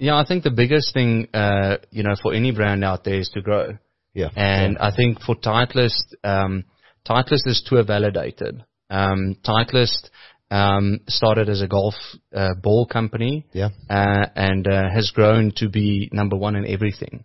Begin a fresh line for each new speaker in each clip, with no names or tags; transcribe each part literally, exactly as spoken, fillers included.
Yeah, I think the biggest thing, uh, you know, for any brand out there is to grow.
Yeah.
And
yeah.
I think for Titleist, um, Titleist is tour validated. Um, Titleist um, started as a golf uh, ball company,
yeah.
uh, and uh, has grown to be number one in everything.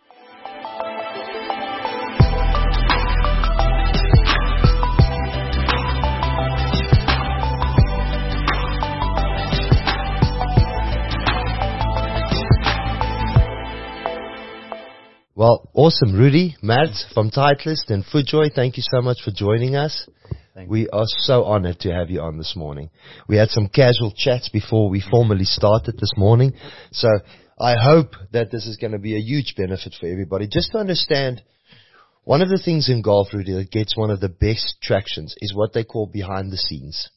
Well, awesome. Rudy, Matt from Titleist and FootJoy, thank you so much for joining us.
Thank
we are so honored to have you on this morning. We had some casual chats before we formally started this morning. So I hope that this is going to be a huge benefit for everybody. Just to understand, one of the things in golf, Rudy, that gets one of the best tractions is what they call behind the scenes.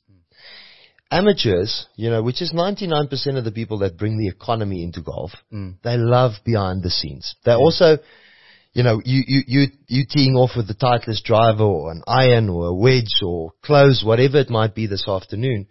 Amateurs, you know, which is ninety-nine percent of the people that bring the economy into golf, mm. they love behind the scenes. They yeah. also, you know, you, you, you, you teeing off with the Titleist driver or an iron or a wedge or close, whatever it might be this afternoon.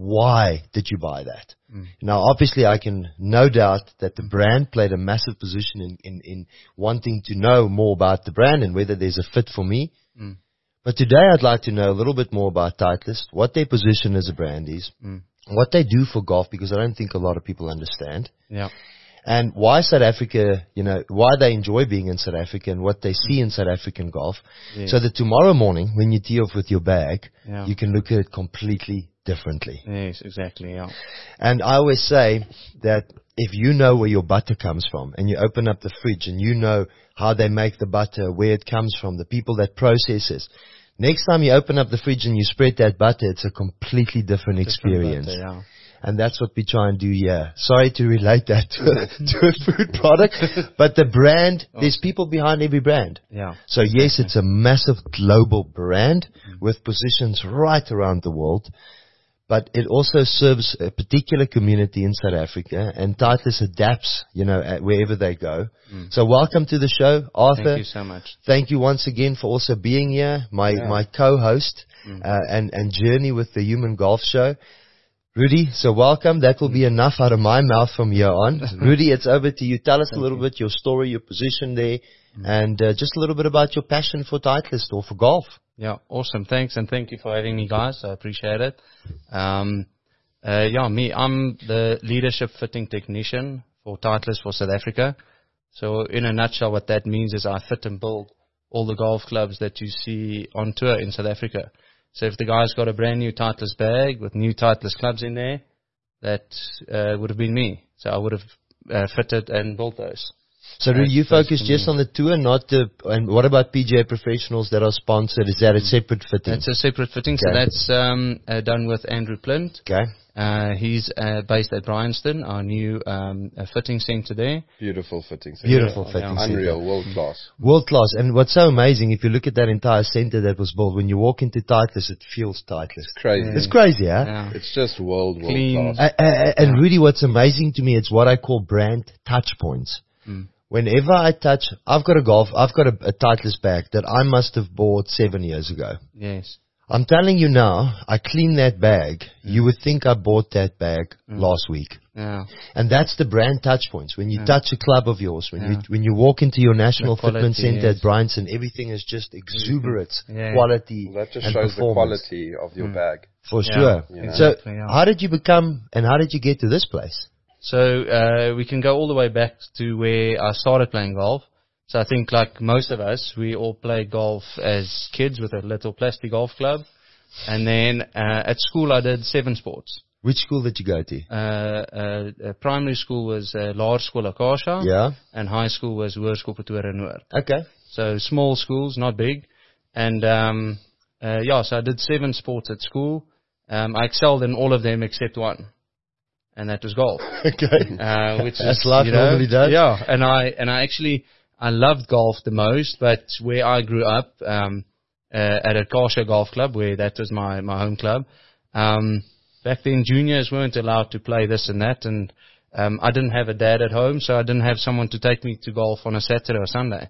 Why did you buy that? Mm. Now, obviously, I can no doubt that the brand played a massive position in, in, in wanting to know more about the brand and whether there's a fit for me. Mm. But today I'd like to know a little bit more about Titleist, what their position as a brand is, mm. what they do for golf, because I don't think a lot of people understand.
Yeah.
And why South Africa, you know, why they enjoy being in South Africa and what they see in South African golf. Yes. So that tomorrow morning when you tee off with your bag, yeah. you can look at it completely differently.
Yes, exactly, yeah.
And I always say that if you know where your butter comes from and you open up the fridge and you know how they make the butter, where it comes from, the people that process it, next time you open up the fridge and you spread that butter, it's a completely different, different experience.
Butter, yeah.
And that's what we try and do here. Sorry to relate that to a, to a food product, but the brand, awesome. There's people behind every brand.
Yeah.
So yes, it's a massive global brand mm. with positions right around the world, but it also serves a particular community in South Africa, and Titleist adapts, you know, at wherever they go. Mm. So welcome to the show, Arthur.
Thank you so much.
Thank you once again for also being here, my, yeah. my co-host, mm. uh, and, and journey with the Human Golf Show. Rudy, so welcome. That will be enough out of my mouth from here on. Rudy, it's over to you. Tell us Thank a little you. bit your story, your position there, mm. and uh, just a little bit about your passion for Titleist or for golf.
Yeah, awesome. Thanks, and thank you for having me, guys. I appreciate it. Um, uh, yeah, me, I'm the leadership fitting technician for Titleist for South Africa. So in a nutshell, what that means is I fit and build all the golf clubs that you see on tour in South Africa. So if the guy's got a brand new Titleist bag with new Titleist clubs in there, that uh, would have been me. So I would have uh, fitted and built those.
So do you focus just on the tour, not the, and what about P G A professionals that are sponsored? Is that a separate fitting?
That's a separate fitting. Okay. So that's um, uh, done with Andrew Plint.
Okay.
Uh, he's uh, based at Bryanston, our new um, uh, fitting centre there.
Beautiful fitting centre.
Beautiful yeah. fitting
yeah.
centre.
Unreal, world class.
World class. And what's so amazing, if you look at that entire centre that was built, when you walk into Titleist, it feels Titleist.
It's crazy.
Yeah. It's crazy, huh?
Yeah. It's just world, world
Clean.
class.
Uh, uh, and yeah. really what's amazing to me, it's what I call brand touch points. Mm. Whenever I touch, I've got a golf, I've got a, a Titleist bag that I must have bought seven years ago.
Yes.
I'm telling you now, I clean that bag. Mm. You would think I bought that bag mm. last week.
Yeah.
And that's the brand touch points. When you
yeah.
touch a club of yours, when
yeah.
you when you walk into your National
quality,
Fitment Centre
yes.
at Bryanston, everything is just exuberant
yeah.
quality.
Well, that just
and
shows the quality of your
mm.
bag.
For
yeah.
sure.
You know?
So,
exactly, yeah.
how did you become and how did you get to this place?
So uh, we can go all the way back to where I started playing golf. So I think like most of us, we all played golf as kids with a little plastic golf club. And then uh, at school I did seven sports.
Which school did you go to?
Uh, uh, uh, primary school was uh, Laerskool Acacia.
Yeah.
And high school was Hoërskool Pretoria Noord.
Okay.
So small schools, not big. And um, uh, yeah, so I did seven sports at school. Um, I excelled in all of them except one. And that was golf.
Okay.
Uh, which
As
is,
life
you know,
normally does.
Yeah, and I and I actually I loved golf the most, but where I grew up um, uh, at Acacia Golf Club, where that was my my home club. Um, back then, juniors weren't allowed to play this and that, and um, I didn't have a dad at home, so I didn't have someone to take me to golf on a Saturday or Sunday.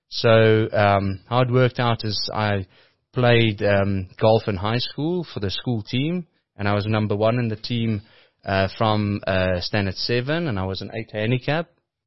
So um, how it worked out is I played um, golf in high school for the school team, and I was number one in the team. uh, from uh, standard seven, and I was an eight handicap,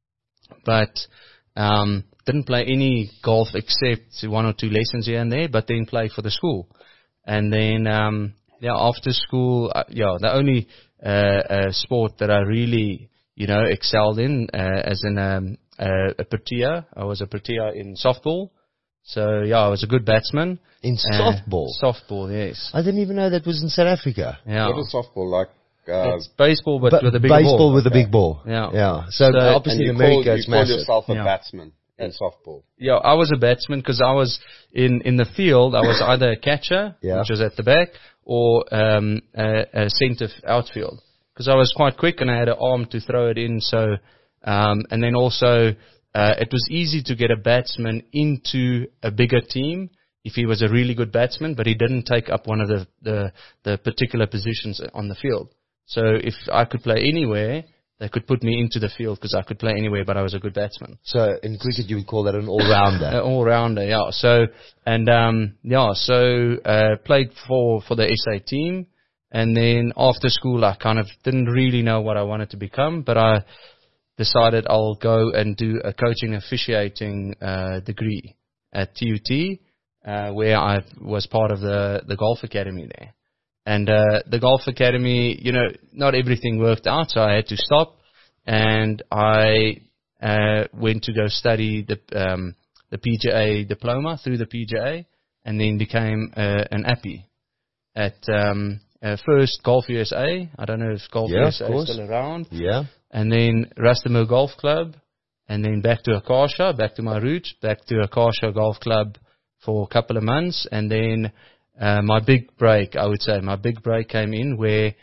but um, didn't play any golf except one or two lessons here and there, but then play for the school. And then, um, yeah, after school, uh, yeah, the only uh, uh, sport that I really, you know, excelled in, uh, as in um, uh, a Protea. I was a Protea in softball. So, yeah, I was a good batsman.
In
Uh,
softball?
Softball, yes.
I didn't even know that was in South Africa.
Yeah.
What is softball like? Uh,
It's baseball, but,
But
with a big
baseball
ball.
with a
Okay.
big ball.
Yeah.
Yeah. So,
So-
obviously
and
in
you
America
call,
it's
you call
massive.
yourself a
Yeah.
batsman in softball.
Yeah, I was a batsman because I was in, in the field. I was either a catcher,
Yeah.
which was at the back, or um, a, a centre f- outfield. Because I was quite quick and I had an arm to throw it in. So, um, and then also uh, it was easy to get a batsman into a bigger team if he was a really good batsman, but he didn't take up one of the the, the particular positions on the field. So if I could play anywhere, they could put me into the field because I could play anywhere, but I was a good batsman.
So in cricket you would call that an all-rounder.
Uh, all rounder, yeah. So and um, yeah, so uh, played for for the S A team, and then after school I kind of didn't really know what I wanted to become, but I decided I'll go and do a coaching officiating uh, degree at T U T, uh, where I was part of the the golf academy there. And uh, the golf academy, you know, not everything worked out, so I had to stop, and I uh, went to go study the um, the P G A diploma through the P G A, and then became uh, an appy at um, uh, first Golf U S A. I don't know if Golf
Yeah,
U S A
of
is
course.
still around,
Yeah.
and then Rustenburg Golf Club, and then back to Akasha, back to my roots, back to Akasha Golf Club for a couple of months, and then uh, my big break, I would say, my big break came in where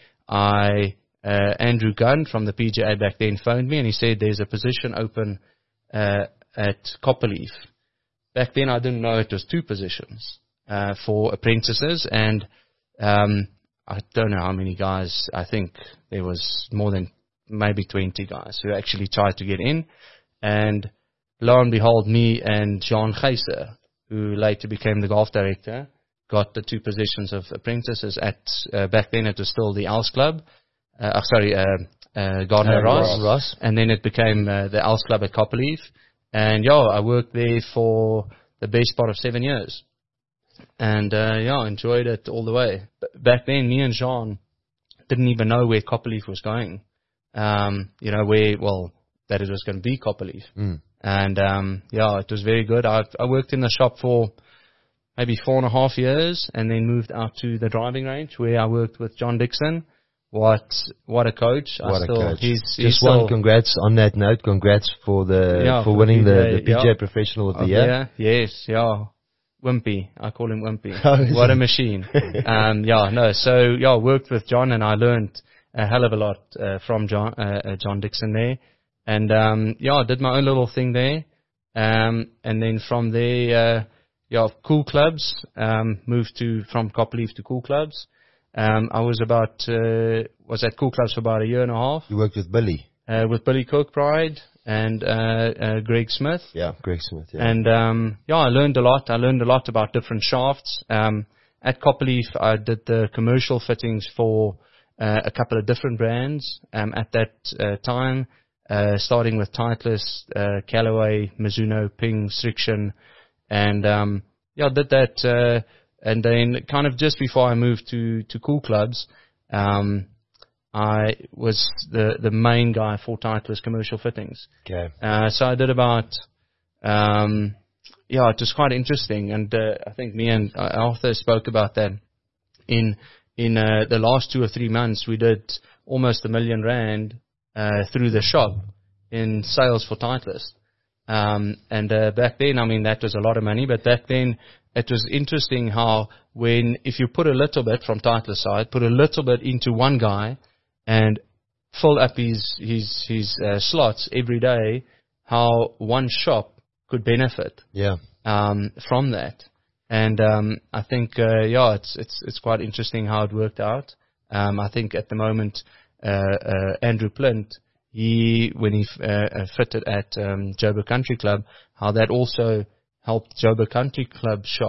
I, uh, Andrew Gunn from the P G A back then phoned me and he said there's a position open uh, at Copperleaf. Back then I didn't know it was two positions uh, for apprentices, and um, I don't know how many guys, I think there was more than maybe twenty guys who actually tried to get in, and lo and behold, me and John Geyser, who later became the golf director, got the two positions of apprentices at, uh, back then it was still the Else Club, uh, oh, sorry, uh, uh, Gardner
Uh,
Ross,
Ross. Ross.
and then it became uh, the Else Club at Copperleaf, and yeah, I worked there for the best part of seven years, and uh, yeah, enjoyed it all the way. B- back then, me and Jean didn't even know where Copperleaf was going, um, you know, where, well, that it was going to be Copperleaf.
Mm.
And um, yeah, it was very good. I, I worked in the shop for maybe four and a half years, and then moved out to the driving range where I worked with John Dixon. What what a coach! I
What a
still,
coach.
He's, he's
Just
still,
one congrats on that note. Congrats for the
Yeah,
for
for
winning the,
P G A,
the P G A
yeah.
Professional of the
of
Year.
the year. Yes, yeah. Wimpy. I call him Wimpy.
Oh, is
What a
it?
machine. um, yeah, no. So yeah, worked with John, and I learned a hell of a lot uh, from John uh, uh, John Dixon there. And um, yeah, I did my own little thing there. Um, and then from there, uh, yeah, Cool Clubs, um, moved to, from Copperleaf to Cool Clubs. Um, I was about, uh, was at Cool Clubs for about a year and a half,
You worked with Billy.
uh, with Billy Kirkbride and, uh, uh, Greg Smith.
Yeah, Greg Smith. Yeah.
And, um, yeah, I learned a lot. I learned a lot about different shafts. Um, at Copperleaf, I did the commercial fittings for, uh, a couple of different brands, um, at that, uh, time. Uh, starting with Titleist, uh, Callaway, Mizuno, Ping, Strixon, and um, yeah, did that. Uh, and then, kind of just before I moved to to Cool Clubs, um, I was the the main guy for Titleist commercial fittings.
Okay.
Uh, so I did about, um, yeah, it was quite interesting, and uh, I think me and uh, Arthur spoke about that. In in uh, the last two or three months, we did almost a million rand uh, through the shop in sales for Titleist. Um, and uh, back then, I mean, that was a lot of money, but back then it was interesting how when, if you put a little bit from Titleist side, put a little bit into one guy and fill up his, his, his uh, slots every day, how one shop could benefit
Yeah.
um, from that. And um, I think, uh, yeah, it's, it's, it's quite interesting how it worked out. Um, I think at the moment, uh, uh, Andrew Plint, he, when he uh, uh, fitted at um, Joburg Country Club, how that also helped Joburg Country Club shop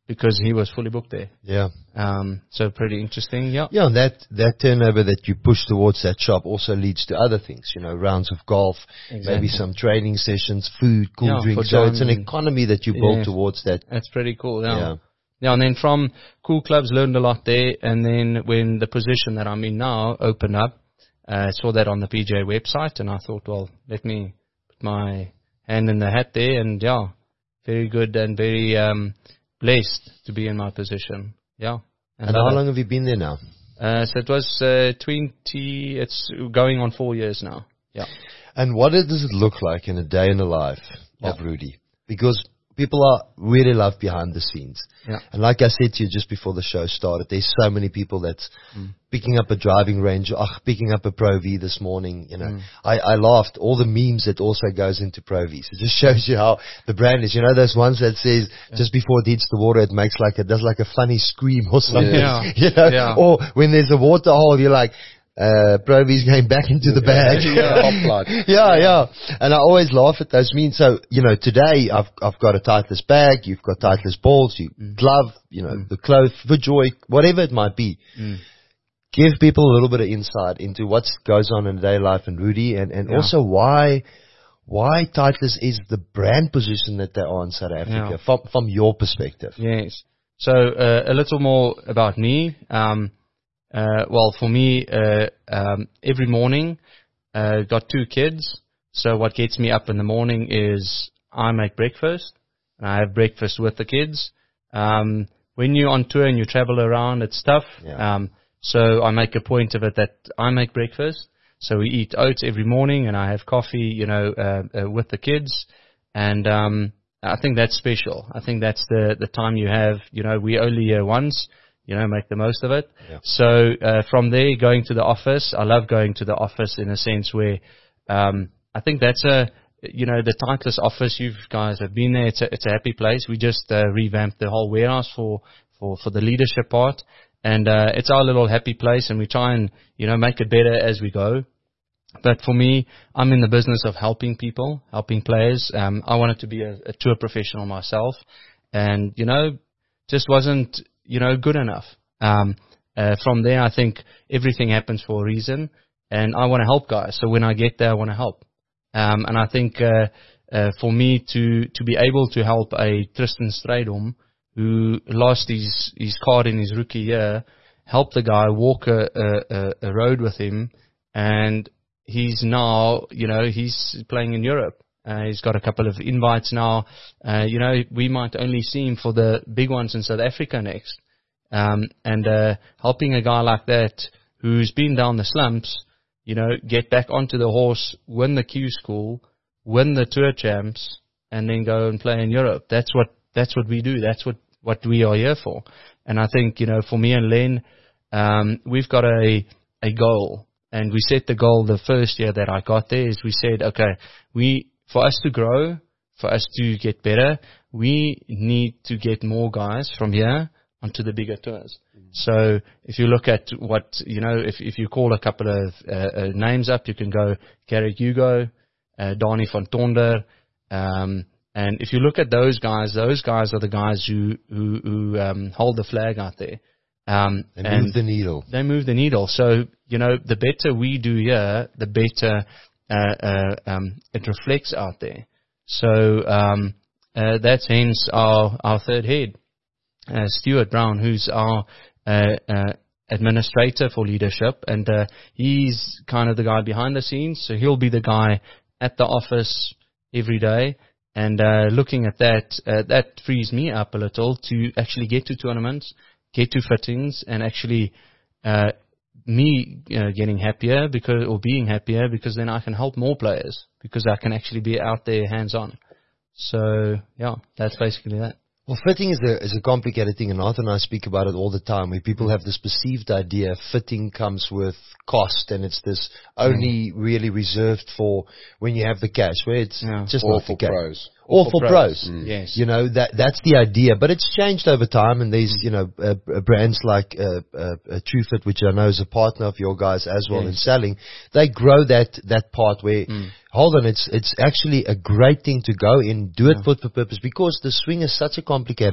because he was fully booked there.
Yeah.
Um, so pretty interesting. Yeah.
Yeah, and that, that turnover that you push towards that shop also leads to other things, you know, rounds of golf,
Exactly.
maybe some training sessions, food, cool
Yeah, for
drinks. So it's an
John-
economy that you build
Yeah.
towards that.
That's pretty cool. Yeah.
Yeah.
Yeah, and then from Cool Clubs, learned a lot there. And then when the position that I'm in now opened up, I uh, saw that on the P G A website, and I thought, well, let me put my hand in the hat there. And yeah, very good and very um, blessed to be in my position. Yeah.
And how long have you been there now?
Uh, so it was uh, twenty, it's going on four years now. Yeah.
And what does it look like in a day in the life of
Yeah.
Rudy? Because people are really love behind the scenes.
Yeah.
And like I said to you just before the show started, there's so many people that's
Mm.
picking up a driving range, ugh, picking up a Pro V this morning. You know,
Mm.
I, I laughed all the memes that also goes into Pro Vs. It just shows you how the brand is. You know, those ones that says just before it hits the water, it makes like it does like a funny scream or something.
Yeah.
You know,
Yeah.
or when there's a water hole, you're like, uh, Pro V's going back into the bag.
Hoplite.
Yeah, yeah. And I always laugh at those memes. So, you know, today I've I've got a Titleist bag, you've got Titleist balls, you
Mm.
glove, you know, the clothes, for joy, whatever it might be.
Mm.
Give people a little bit of insight into what goes on in day life and Rudy, and, and
Yeah.
also why why Titleist is the brand position that they are in South Africa
Yeah.
from from your perspective.
Yes. So uh, a little more about me. Um, uh, well, for me, uh, um, every morning, uh, got two kids. So what gets me up in the morning is I make breakfast, and I have breakfast with the kids. Um, when you're on tour and you travel around, it's tough.
Yeah.
Um, so I make a point of it that I make breakfast. So we eat oats every morning, and I have coffee, you know, uh, uh, with the kids. And um, I think that's special. I think that's the the time you have. You know, we only here once. You know, make the most of it.
Yeah.
So uh, from there, going to the office. I love going to the office in a sense where um, I think that's a you know the Titleist office. You guys have been there. It's a it's a happy place. We just uh, revamped the whole warehouse for for for the leadership part, and uh, it's our little happy place. And we try and you know make it better as we go. But for me, I'm in the business of helping people, helping players. Um, I wanted to be a, a tour professional myself, and you know, just wasn't you know good enough. Um, uh, from there, I think everything happens for a reason, and I want to help guys. So when I get there, I want to help. Um, and I think uh, uh, for me to to be able to help a Tristan Strydom who lost his his card in his rookie year, help the guy walk a, a, a road with him, and he's now, you know, he's playing in Europe. Uh, he's got a couple of invites now. Uh, you know, we might only see him for the big ones in South Africa next. Um, and uh, helping a guy like that who's been down the slumps, you know, get back onto the horse, win the Q School, win the Tour Champs, and then go and play in Europe. That's what that's what we do. That's what, what we are here for. And I think, you know, for me and Len, um, we've got a a goal. And we set the goal the first year that I got there is we said, okay, we for us to grow, for us to get better, we need to get more guys from here onto the bigger tours. Mm-hmm. So if you look at what, you know, if if you call a couple of uh, uh, names up, you can go Garrett Hugo, uh, Dani van Tonder, um, and if you look at those guys, those guys are the guys who who, who um, hold the flag out there. Um,
And,
and
move the needle.
They move the needle. So, you know, the better we do here, the better uh, uh, um, it reflects out there. So um, uh, that's hence our, our third head, uh, Stuart Brown, who's our uh, uh, administrator for leadership. And uh, he's kind of the guy behind the scenes. So he'll be the guy at the office every day. And uh, looking at that, uh, that frees me up a little to actually get to tournaments, get to fittings, and actually uh, me uh, getting happier because or being happier because then I can help more players because I can actually be out there hands on. So yeah, that's basically that.
Well, fitting is a is a complicated thing, and Arthur and I speak about it all the time. Where people have this perceived idea fitting comes with cost, and it's this only mm. really reserved for when you have the cash. Where it's
yeah.
just
or
not
for
the
pros,
or,
or
for,
for
pros.
pros. Mm. Yes,
you know that that's the idea, but it's changed over time. And there's mm. you know uh, uh, brands like uh, uh, uh, TrueFit, which I know is a partner of your guys as well yes. in selling. They grow that that part where. Mm. Hold on, it's it's actually a great thing to go in, do it yeah. for the purpose, because the swing is such a complicated thing.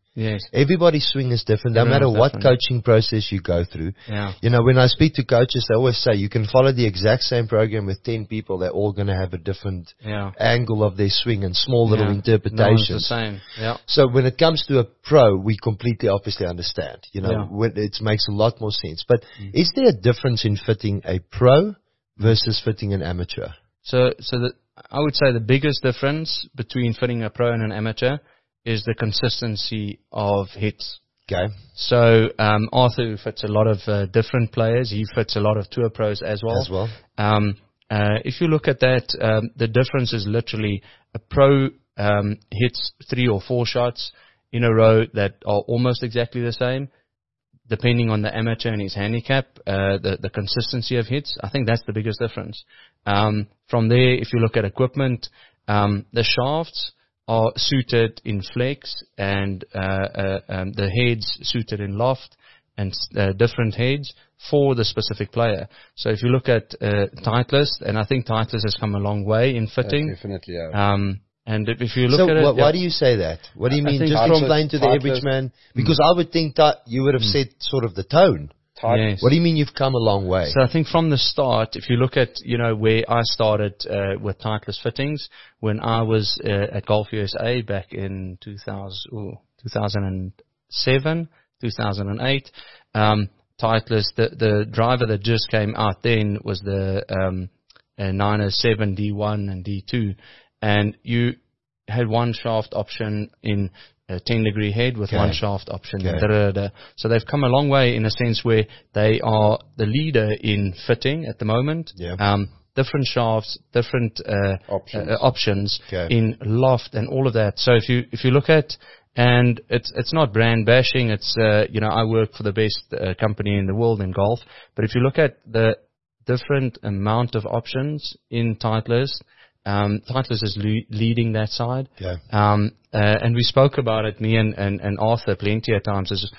Yes.
Everybody's swing is different, no
Everyone's
matter what
different.
coaching process you go through.
Yeah.
You know, when I speak to coaches, they always say you can follow the exact same program with ten people. They're all going to have a different
Yeah.
angle of their swing and small little
Yeah.
interpretations.
No one's the same. Yeah.
So when it comes to a pro, we completely obviously understand. You know,
Yeah.
when it makes a lot more sense. But is there a difference in fitting a pro versus fitting an amateur?
So, so the, I would say the biggest difference between fitting a pro and an amateur is the consistency of hits.
Okay.
So um, Arthur fits a lot of uh, different players. He fits a lot of tour pros as well.
As well.
Um, uh, if you look at that, um, the difference is literally a pro um, hits three or four shots in a row that are almost exactly the same. Depending on the amateur and his handicap, uh, the, the consistency of hits, I think that's the biggest difference. Um, from there, if you look at equipment, um, the shafts are suited in flex and uh, uh, um, the heads suited in loft and uh, different heads for the specific player. So if you look at uh, Titleist, and I think Titleist has come a long way in fitting.
Yeah, definitely, yeah.
Um, and if if you look
So
at it,
wh- why
yeah.
do you say that? What do you
I
mean,
think
just
Titleist-
from playing to the
Titleist-
average man? Because I would think that you would have said sort of the tone.
Type,
Yes.
What do you mean you've come a long way?
So I think from the start, if you look at, you know, where I started uh, with Titleist fittings, when I was uh, at Golf U S A back in two thousand, ooh, two thousand seven, two thousand eight, um, Titleist, the, the driver that just came out then was the um, uh, nine oh seven D one and D two, and you had one shaft option in a ten degree head with
Okay.
one shaft option.
Okay.
Da, da, da. So they've come a long way in a sense where they are the leader in fitting at the moment.
Yeah.
Um, different shafts, different uh,
Options.
uh, options
Okay.
in loft and all of that. So if you if you look at, and it's it's not brand bashing. It's uh, you know I work for the best uh, company in the world in golf. But if you look at the different amount of options in Titleist, um, Titleist is le- leading that side.
Okay.
Um, uh, and we spoke about it, me and, and, and Arthur, plenty of times. Is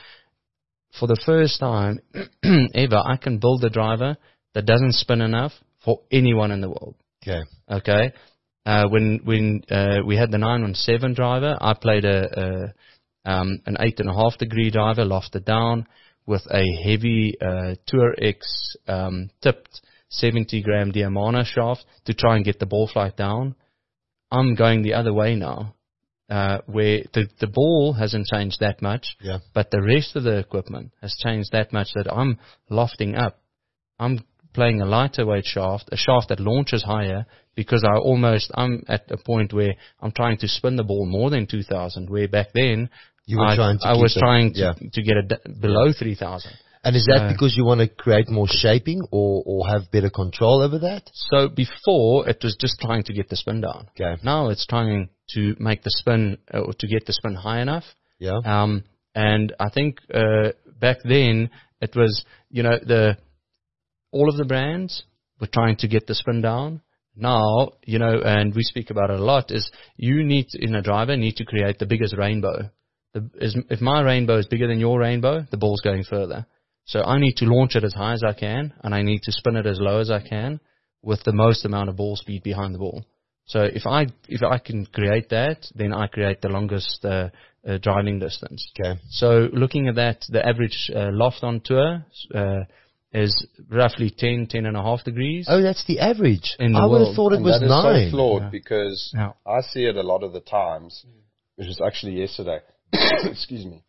for the first time ever, I can build a driver that doesn't spin enough for anyone in the world.
Okay.
Okay. Uh, when when uh, we had the nine one seven driver, I played a, a um, an eight and a half degree driver, lofted down with a heavy uh, Tour X um, tipped seventy gram Diamana shaft to try and get the ball flight down. I'm going the other way now, uh, where the the ball hasn't changed that much,
Yeah.
but the rest of the equipment has changed that much that I'm lofting up. I'm playing a lighter weight shaft, a shaft that launches higher, because I almost, I'm at a point where I'm trying to spin the ball more than two thousand, where back then
You were
I,
trying to
I
keep
was
it-
trying to,
yeah.
to get it d- below three thousand.
And is that
So-
because you want to create more shaping or, or have better control over that?
So before, it was just trying to get the spin down.
Okay.
Now it's trying to make the spin, uh, or to get the spin high enough.
Yeah.
Um, and I think uh, back then it was, you know, the all of the brands were trying to get the spin down. Now, you know, and we speak about it a lot, is you need to, in a driver need to create the biggest rainbow. The, is, if my rainbow is bigger than your rainbow, the ball's going further. So I need to launch it as high as I can, and I need to spin it as low as I can with the most amount of ball speed behind the ball. So if I if I can create that, then I create the longest uh, uh, driving distance.
Okay.
So looking at that, the average uh, loft on tour uh, is roughly ten, ten and a half degrees.
Oh, that's the average.
In the
I would have
world.
thought it
And
was
that is
nine.
so flawed
Yeah.
because
Yeah.
I see it a lot of the times, which was actually yesterday. Excuse me.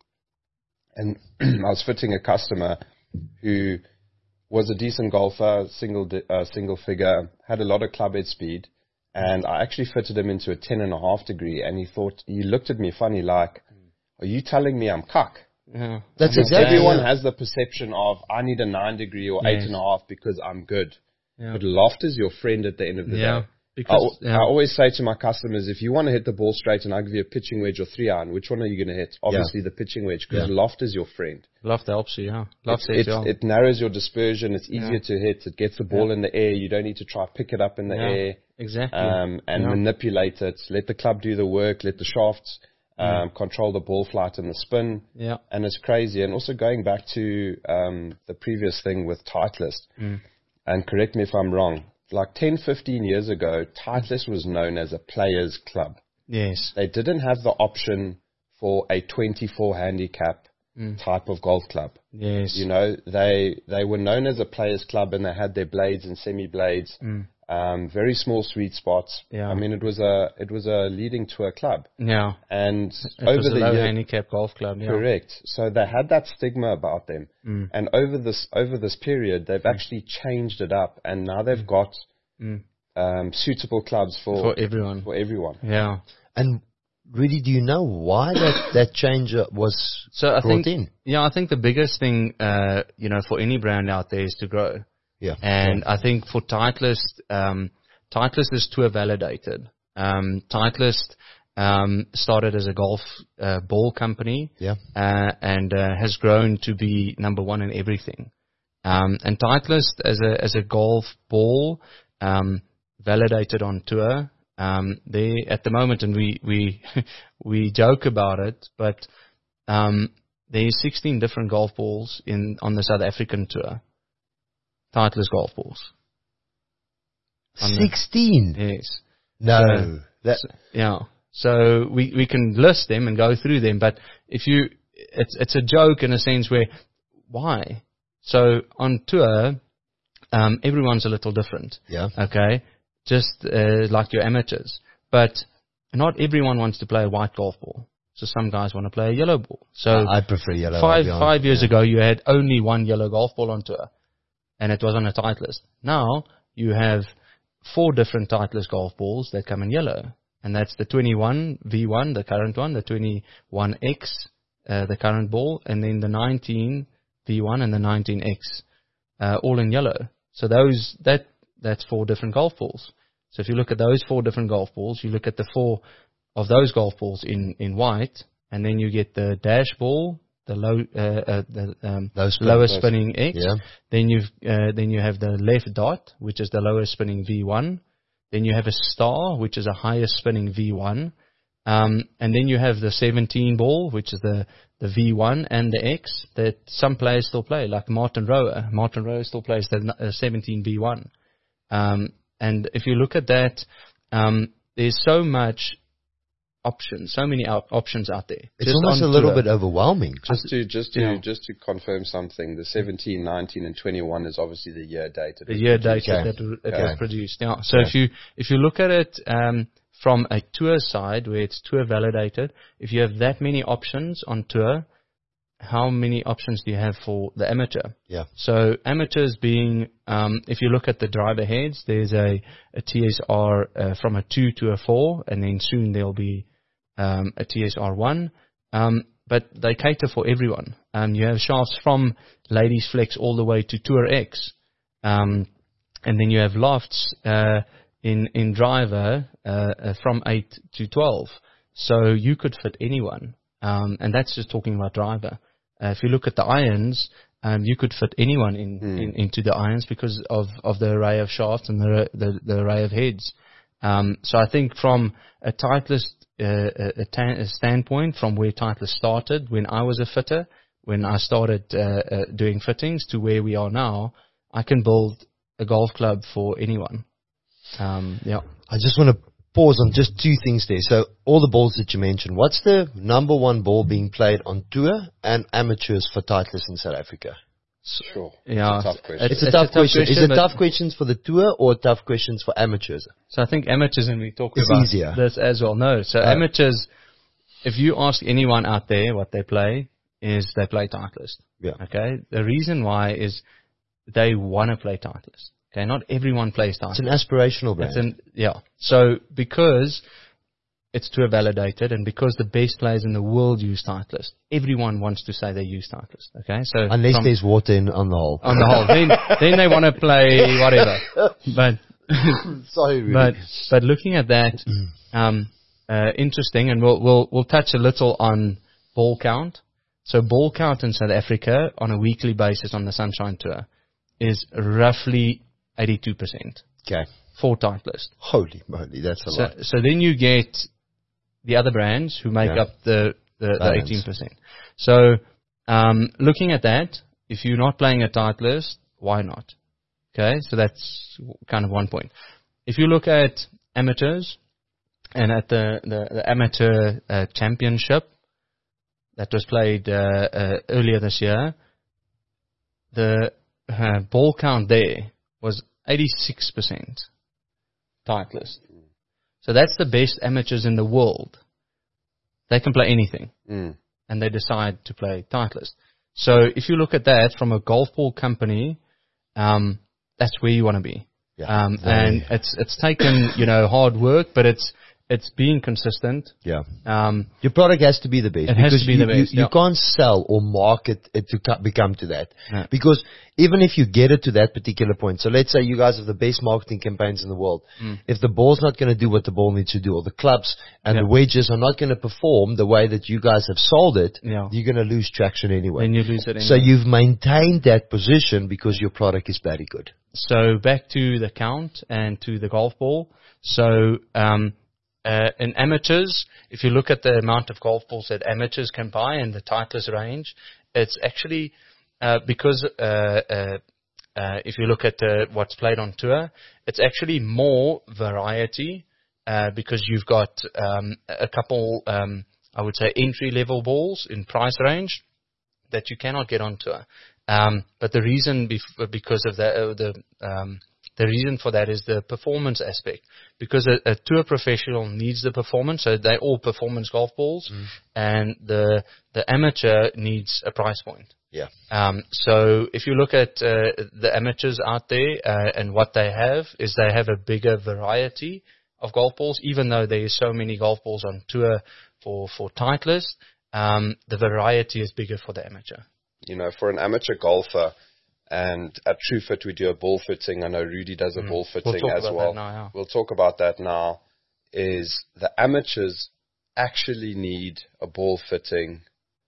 And I was fitting a customer who was a decent golfer, single di- uh, single figure, had a lot of club head speed, and I actually fitted him into a ten and a half degree, and he thought, he looked at me funny like, are you telling me I'm cuck?
Yeah.
That's
Because
exactly
everyone
yeah.
has the perception of, I need a nine degree or eight
Yes.
and a half because I'm good.
Yeah.
But loft is your friend at the end of the
Yeah.
day. I,
Because
I
yeah.
always say to my customers, if you want to hit the ball straight and I give you a pitching wedge or three iron, which one are you going to hit? Obviously the pitching wedge, because
Yeah.
loft is your friend.
Loft helps you, yeah. Loft
It,
says you.
it narrows your dispersion. It's easier
Yeah.
to hit. It gets the ball
Yeah.
in the air. You don't need to try pick it up in the
Yeah.
air
Exactly.
um, and
Yeah.
manipulate it. Let the club do the work. Let the shafts um, control the ball flight and the spin.
Yeah.
And it's crazy. And also going back to um, the previous thing with Titleist,
Mm.
and correct me if I'm wrong, like ten, fifteen years ago, Titleist was known as a players' club.
Yes.
They didn't have the option for a twenty-four handicap
Mm.
type of golf club.
Yes.
You know, they they were known as a players club, and they had their blades and semi blades,
Mm.
um, very small sweet spots.
Yeah.
I mean, it was a it was a leading tour club,
Yeah.
and
It
over
was a
the
low
year,
handicap golf club. Yeah.
correct. So they had that stigma about them,
Mm.
and over this over this period, they've actually changed it up, and now they've got
Mm.
um, suitable clubs for
For everyone.
for everyone.
Yeah.
And really, do you know why that, that change uh, was
So I
brought
think,
in?
yeah, I think the biggest thing, uh, you know, for any brand out there is to grow.
Yeah.
And I think for Titleist, um, Titleist is tour validated. Um, Titleist, um, started as a golf, uh, ball company.
Yeah.
Uh, and, uh, has grown to be number one in everything. Um, and Titleist as a, as a golf ball, um, validated on tour. Um, they at the moment, and we we we joke about it, but um, there's sixteen different golf balls in on the South African tour. Titleist golf balls. On the-
Sixteen.
Yes.
No.
So-
that,
So, yeah. So we we can list them and go through them, but if you, it's it's a joke in a sense where why? So on tour, um, everyone's a little different.
yeah.
Okay, just uh, like your amateurs. But not everyone wants to play a white golf ball. So some guys want to play a yellow ball. So
I prefer yellow. I'll
five
be honest.
five years
Yeah.
ago, you had only one yellow golf ball on tour, and it was on a Titleist. Now you have four different Titleist golf balls that come in yellow, and that's the twenty-one V one, the current one, the twenty-one X, uh, the current ball, and then the nineteen V one and the nineteen X, uh, all in yellow. So those that that's four different golf balls. So if you look at those four different golf balls, you look at the four of those golf balls in, in white, and then you get the dash ball, the low, uh, uh, the um,
Those spin-
lower
those-
spinning X.
Yeah.
Then you've uh, then you have the left dot, which is the lower spinning V one. Then you have a star, which is a higher spinning V one. Um, and then you have the seventeen ball, which is the, the V one and the X that some players still play, like Martin Rowe. Martin Rowe still plays the uh, seventeen V one. Um, and if you look at that, um, there's so much options, so many op- options out there.
It's
Just
almost a
on
little
tour.
bit overwhelming.
Just to just to
Yeah.
just to confirm something, the seventeen, nineteen, and twenty-one is obviously the year dated.
the year date
Okay.
that it
Okay.
was produced. Yeah. So
Okay.
if you if you look at it um, from a tour side where it's tour validated, if you have that many options on tour, how many options do you have for the amateur?
Yeah.
So amateurs being, um, if you look at the driver heads, there's a, a T S R uh, from a two to a four, and then soon there'll be um, a T S R one. Um, but they cater for everyone. Um, you have shafts from Ladies Flex all the way to Tour X. Um, and then you have lofts uh, in, in driver uh, uh, from eight to twelve. So you could fit anyone. Um, and that's just talking about driver. Uh, if you look at the irons, um, you could fit anyone in,
Mm.
in into the irons because of, of the array of shafts and the, the, the array of heads. Um, so I think from a Titleist uh, a, a, ta- a standpoint, from where Titleist started when I was a fitter, when I started uh, uh, doing fittings to where we are now, I can build a golf club for anyone. Um, yeah.
I just want to pause on just two things there. So all the balls that you mentioned, what's the number one ball being played on tour and amateurs for Titleist in South Africa?
Sure.
Yeah,
It's a tough question.
It's, a tough question. Is it
but-
tough questions for the tour or tough questions for amateurs?
So I think amateurs, and we talk
It's
about
easier.
this as well. No, so
Uh,
amateurs, if you ask anyone out there what they play, is they play Titleist.
Yeah.
Okay. The reason why is they want to play Titleist. Okay. Not everyone plays Titleist.
It's an aspirational brand.
It's an, yeah. So because it's tour validated and because the best players in the world use Titleist, everyone wants to say they use Titleist. Okay. So
Unless
from-
there's water in on the hole.
on the whole, then then they want to play whatever. But
Sorry, Rudy.
but but looking at that, um, uh, interesting, and we'll we'll we'll touch a little on ball count. So ball count in South Africa on a weekly basis on the Sunshine Tour is roughly eighty-two percent
Okay.
for Titleist.
Holy moly, that's a
So
lot.
so then you get the other brands who make
Yeah.
up the the, the
Balance.
eighteen percent. So um, looking at that, if you're not playing a Titleist, why not? Okay, so that's kind of one point. If you look at amateurs and at the, the, the amateur uh, championship, that was played uh, uh, earlier this year, the uh, ball count there was eighty-six percent Titleist. So that's the best amateurs in the world. They can play anything,
Mm.
and they decide to play Titleist. So if you look at that from a golf ball company, um, that's where you want to be.
Yeah.
Um,
Very-
and it's it's taken you know hard work, but it's it's being consistent.
Yeah.
Um,
Your product has to be the best.
It has
because
to be
you,
the best,
You, you
yeah.
can't sell or market it to co- become to that.
No.
Because even if you get it to that particular point, so let's say you guys have the best marketing campaigns in the world.
Mm.
If the ball's not going to do what the ball needs to do, or the clubs and
Yeah.
the wedges are not going to perform the way that you guys have sold it,
Yeah.
you're going to lose traction anyway.
then you lose it.
So
anyway.
you've maintained that position because your product is very good.
So back to the count and to the golf ball. So um, uh, in amateurs, if you look at the amount of golf balls that amateurs can buy in the Titleist range, it's actually uh, because uh, uh, uh, if you look at uh, what's played on tour, it's actually more variety uh, because you've got um, a couple, um, I would say, entry-level balls in price range that you cannot get on tour. Um, but the reason bef- because of that, uh, the um, the reason for that is the performance aspect. Because a, a tour professional needs the performance, so they're all performance golf balls,
Mm.
and the the amateur needs a price point.
Yeah.
Um, so if you look at uh, the amateurs out there uh, and what they have is they have a bigger variety of golf balls, even though there is so many golf balls on tour for for Titleist. Um, the variety is bigger for the amateur.
You know, for an amateur golfer, and at TrueFit we do a ball fitting. I know Rudy does a
Mm.
ball
We'll
fitting
talk
as
about
well.
that now, yeah.
We'll talk about that now. Is the amateurs actually need a ball fitting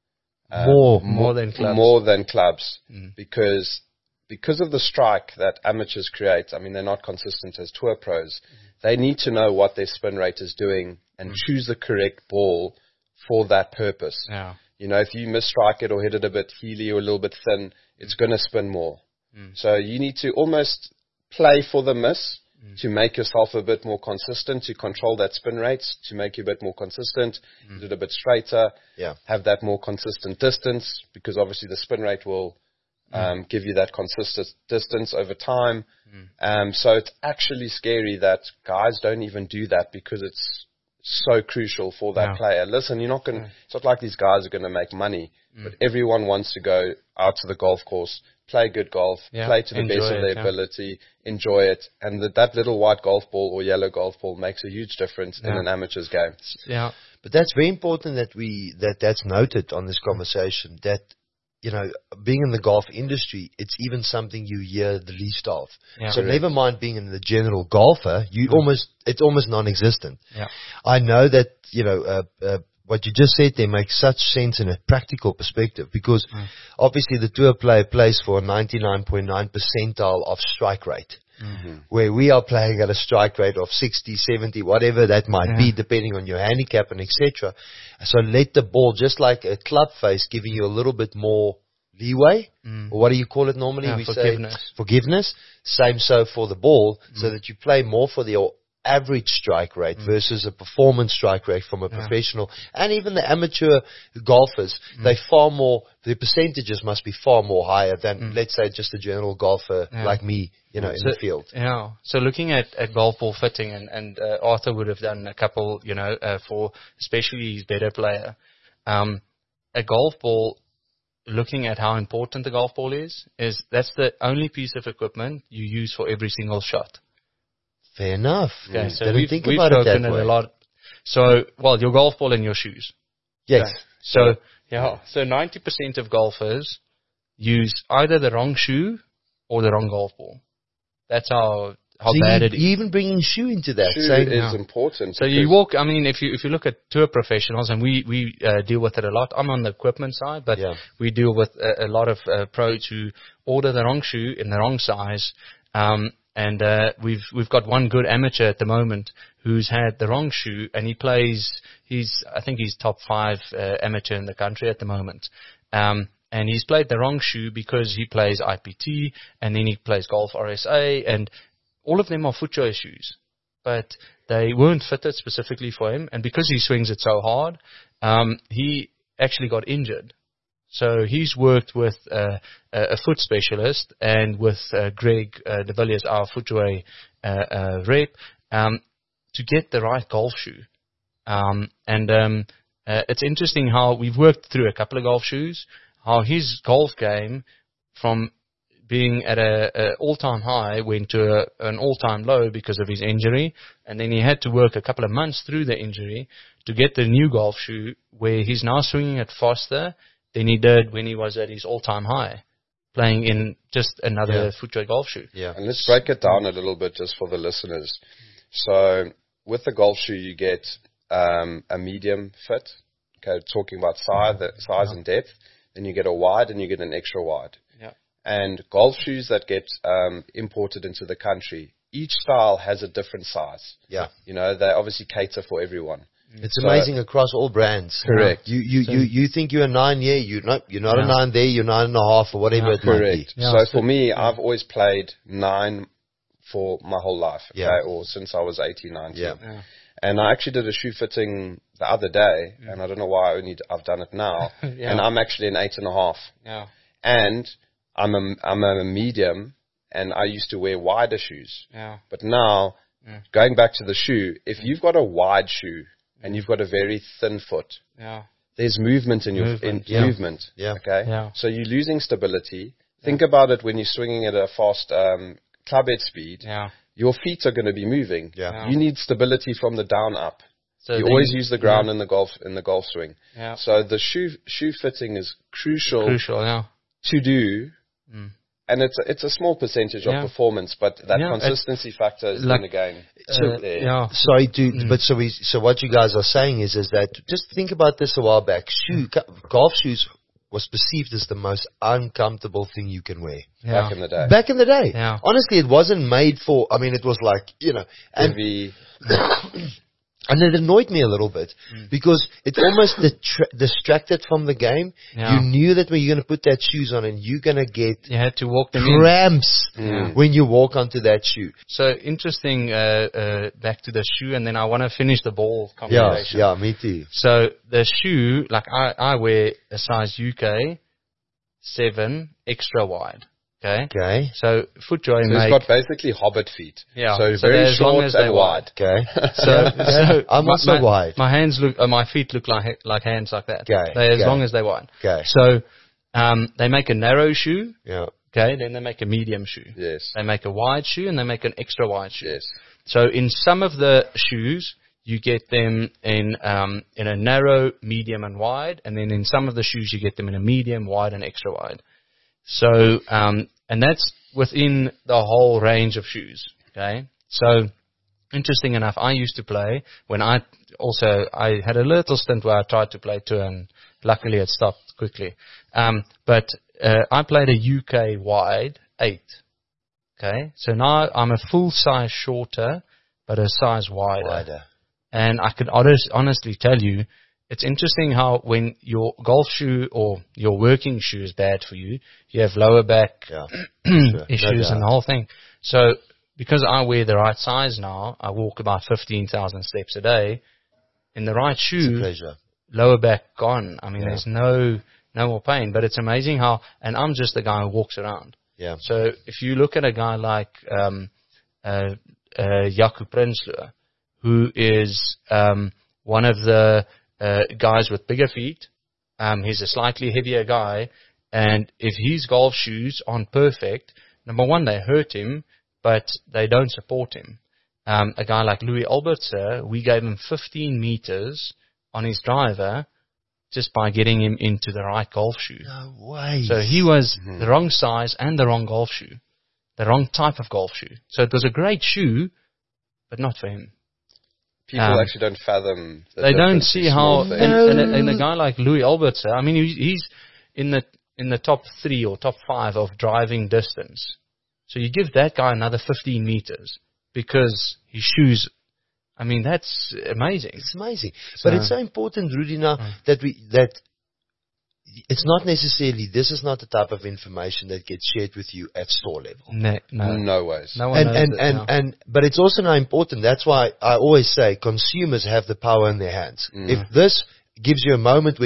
uh,
More-
more than clubs.
more than clubs
Mm.
because because of the strike that amateurs create. I mean, they're not consistent as tour pros. They need to know what their spin rate is doing and
Mm.
choose the correct ball for that purpose.
Yeah.
You know, if you misstrike it or hit it a bit heely or a little bit thin, it's going to spin more.
Mm.
So you need to almost play for the miss
Mm.
to make yourself a bit more consistent, to control that spin rate, to make you a bit more consistent,
Mm.
hit it a bit straighter,
Yeah.
have that more consistent distance, because obviously the spin rate will um, give you that consistent distance over time.
Mm.
Um, so it's actually scary that guys don't even do that because it's so crucial for that
Yeah.
player. Listen, you're not going to,
Yeah.
it's not like these guys are going to make money,
Mm.
but everyone wants to go out to the golf course, play good golf,
Yeah.
play to the
Enjoy
best of
it,
their
yeah.
ability, enjoy it, and that, that little white golf ball or yellow golf ball makes a huge difference in
Yeah.
an amateur's game.
Yeah.
But that's very important that we that that's noted on this conversation. That you know, being in the golf industry, it's even something you hear the least of.
Yeah.
So never mind being in the general golfer, you almost it's almost non-existent.
Yeah.
I know that you know uh, uh, what you just said there makes such sense in a practical perspective because
Mm.
obviously the tour player plays for a ninety-nine point nine percentile of strike rate.
Mm.
Where we are playing at a strike rate of sixty, seventy, whatever that might
Yeah.
be, depending on your handicap and et cetera. So let the ball, just like a club face, giving you a little bit more leeway,
Mm.
or what do you call it normally?
Yeah,
we
forgiveness.
say forgiveness. Same so for the ball,
Mm.
so that you play more for the average strike rate
Mm.
versus a performance strike rate from a
Yeah.
professional. And even the amateur golfers,
Mm.
they far more, the percentages must be far more higher than,
Mm.
let's say, just a general golfer
Yeah.
like me, you know, in
So-
the field.
Yeah. So looking at, at golf ball fitting, and, and uh, Arthur would have done a couple, you know, uh, for especially his better player. Um, a golf ball, looking at how important the golf ball is, is that's the only piece of equipment you use for every single shot.
Fair enough.
Okay, so
Didn't
we've,
think
we've
about it
spoken
that
it
way.
a lot. So, well, your golf ball and your shoes.
Yes.
Okay. So, yeah, so ninety percent of golfers use either the wrong shoe or the wrong golf ball. That's how how
So
bad
you,
it is.
you even bringing shoe into that.
Shoe
saying,
is
yeah.
important.
So you
because-
walk. I mean, if you if you look at tour professionals, and we we uh, deal with it a lot. I'm on the equipment side, but
Yeah.
we deal with a, a lot of uh, pros who order the wrong shoe in the wrong size. Um, and uh, we've we've got one good amateur at the moment who's had the wrong shoe, and he plays. He's I think he's top five uh, amateur in the country at the moment. Um, and he's played the wrong shoe because he plays I P T, and then he plays Golf R S A, and all of them are FootJoy shoes, but they weren't fitted specifically for him. And because he swings it so hard, um, he actually got injured. So he's worked with uh, a, a foot specialist and with uh, Greg uh, de Villiers, our FootJoy uh, uh, rep, um, to get the right golf shoe. Um, and um, uh, it's interesting how we've worked through a couple of golf shoes, how his golf game from being at a, a all-time high went to a, an all-time low because of his injury, and then he had to work a couple of months through the injury to get the new golf shoe where he's now swinging it faster than he did when he was at his all-time high, playing in just another
Yeah.
FootJoy golf shoe.
Yeah.
And let's break it down a little bit just for the listeners. So with the golf shoe, you get um, a medium fit, okay, talking about size, size and depth. Then you get a wide and you get an extra wide.
Yeah.
And golf shoes that get um, imported into the country, each style has a different size.
Yeah.
You know, they obviously cater for everyone.
It's
So-
amazing across all brands.
Correct.
You you, you, you think you're a nine, yeah, you're not you're not a
Yeah.
nine there, you're nine and a half or whatever
Yeah.
it might be.
Correct.
Yeah,
so,
so-
for me, I've always played nine for my whole life, okay,
Yeah.
or since I was eighteen, nineteen.
Yeah.
Yeah.
And I actually did a shoe fitting the other day, and I don't know why I only d- I've done it now.
Yeah.
And I'm actually an eight and a half,
Yeah.
and I'm a I'm a medium, and I used to wear wider shoes.
Yeah.
But now,
Yeah.
going back to the shoe, if you've got a wide shoe and you've got a very thin foot,
Yeah.
there's movement in your
Movement,
in
yeah.
movement.
Yeah.
Okay.
Yeah.
So you're losing stability. Think about it when you're swinging at a fast um, club head speed.
Yeah.
Your feet are going to be moving.
Yeah.
Yeah.
You need stability from the down up.
So
you
then-
always use the ground in the golf in the golf swing.
Yeah.
So the shoe shoe fitting is crucial,
Crucial. Yeah.
to do.
Mm.
And it's a, it's a small percentage
Yeah.
of performance, but that
Yeah, it-
consistency factor is
like-
in the game.
So-
Uh,
there.
yeah.
Sorry to,
Mm.
but so we, so what you guys are saying is, is that just think about this a while back. Shoe, go- golf shoes was perceived as the most uncomfortable thing you can wear.
Yeah.
Back in the day.
Back in the day.
Yeah.
Honestly, it wasn't made for, I mean, it was like, you know, and,
Heavy.
and it annoyed me a little bit because it almost detra- distracted from the game.
Yeah.
You knew that when you're going to put that shoes on and you're going to get
You had to walk them in.
cramps
Mm.
when you walk onto that shoe.
So interesting. Uh, uh, back to the shoe, and then I want to finish the ball
Yeah,
conversation.
yeah, me too.
So the shoe, like I, I wear a size U K seven extra wide. Okay.
Okay,
So FootJoy
So
make
he's got basically hobbit feet.
Yeah.
So,
So
very
they're as long
short
as they're
and wide.
okay.
so, so
I'm
my-
also
my,
wide.
My hands look, uh, my feet look like like hands like that.
Okay,
They're as
okay.
long as they're wide.
Okay,
So um, they make a narrow shoe.
yeah,
Okay. Then they make a medium shoe.
Yes.
They make a wide shoe and they make an extra wide shoe.
Yes.
So in some of the shoes, you get them in um, in a narrow, medium, and wide, and then in some of the shoes, you get them in a medium, wide, and extra wide. So um, and that's within the whole range of shoes. Okay. So interesting enough, I used to play when I also I had a little stint where I tried to play tour, and luckily it stopped quickly. Um, but uh, I played a U K wide eight. Okay, so now I'm a full size shorter, but a size wider.
wider.
And I can honest, honestly tell you, it's interesting how when your golf shoe or your working shoe is bad for you, you have lower back
Yeah, sure.
issues
No
and the whole thing. So because I wear the right size now, I walk about fifteen thousand steps a day. In the right
It's a
shoe,
pleasure.
lower back gone. I mean,
Yeah.
there's no no more pain. But it's amazing how, and I'm just a guy who walks around.
Yeah,
So if you look at a guy like um, uh, uh, Jaco Prinsloo, who is um, one of the uh, guys with bigger feet, um, he's a slightly heavier guy, and if his golf shoes aren't perfect, number one, they hurt him, but they don't support him. Um, a guy like Louis Albertse, we gave him fifteen meters on his driver just by getting him into the right golf shoe.
no way.
So he was the wrong size and the wrong golf shoe, the wrong type of golf shoe. So it was a great shoe, but not for him.
People
Um,
actually don't fathom. The
They don't
difference in
see
small
how,
things.
and, and, a, and a guy like Louis Albertse, I mean, he's, he's in the in the top three or top five of driving distance. So you give that guy another fifteen meters because his shoes. I mean, that's amazing.
It's amazing,
So-
but it's so important, Rudy, now that we that it's not necessarily. This is not the type of information that gets shared with you at store level.
No, no,
No ways.
no one
And
knows
and
it,
and,
no.
and but it's also now important. That's why I always say consumers have the power in their hands.
Mm.
If this gives you a moment where you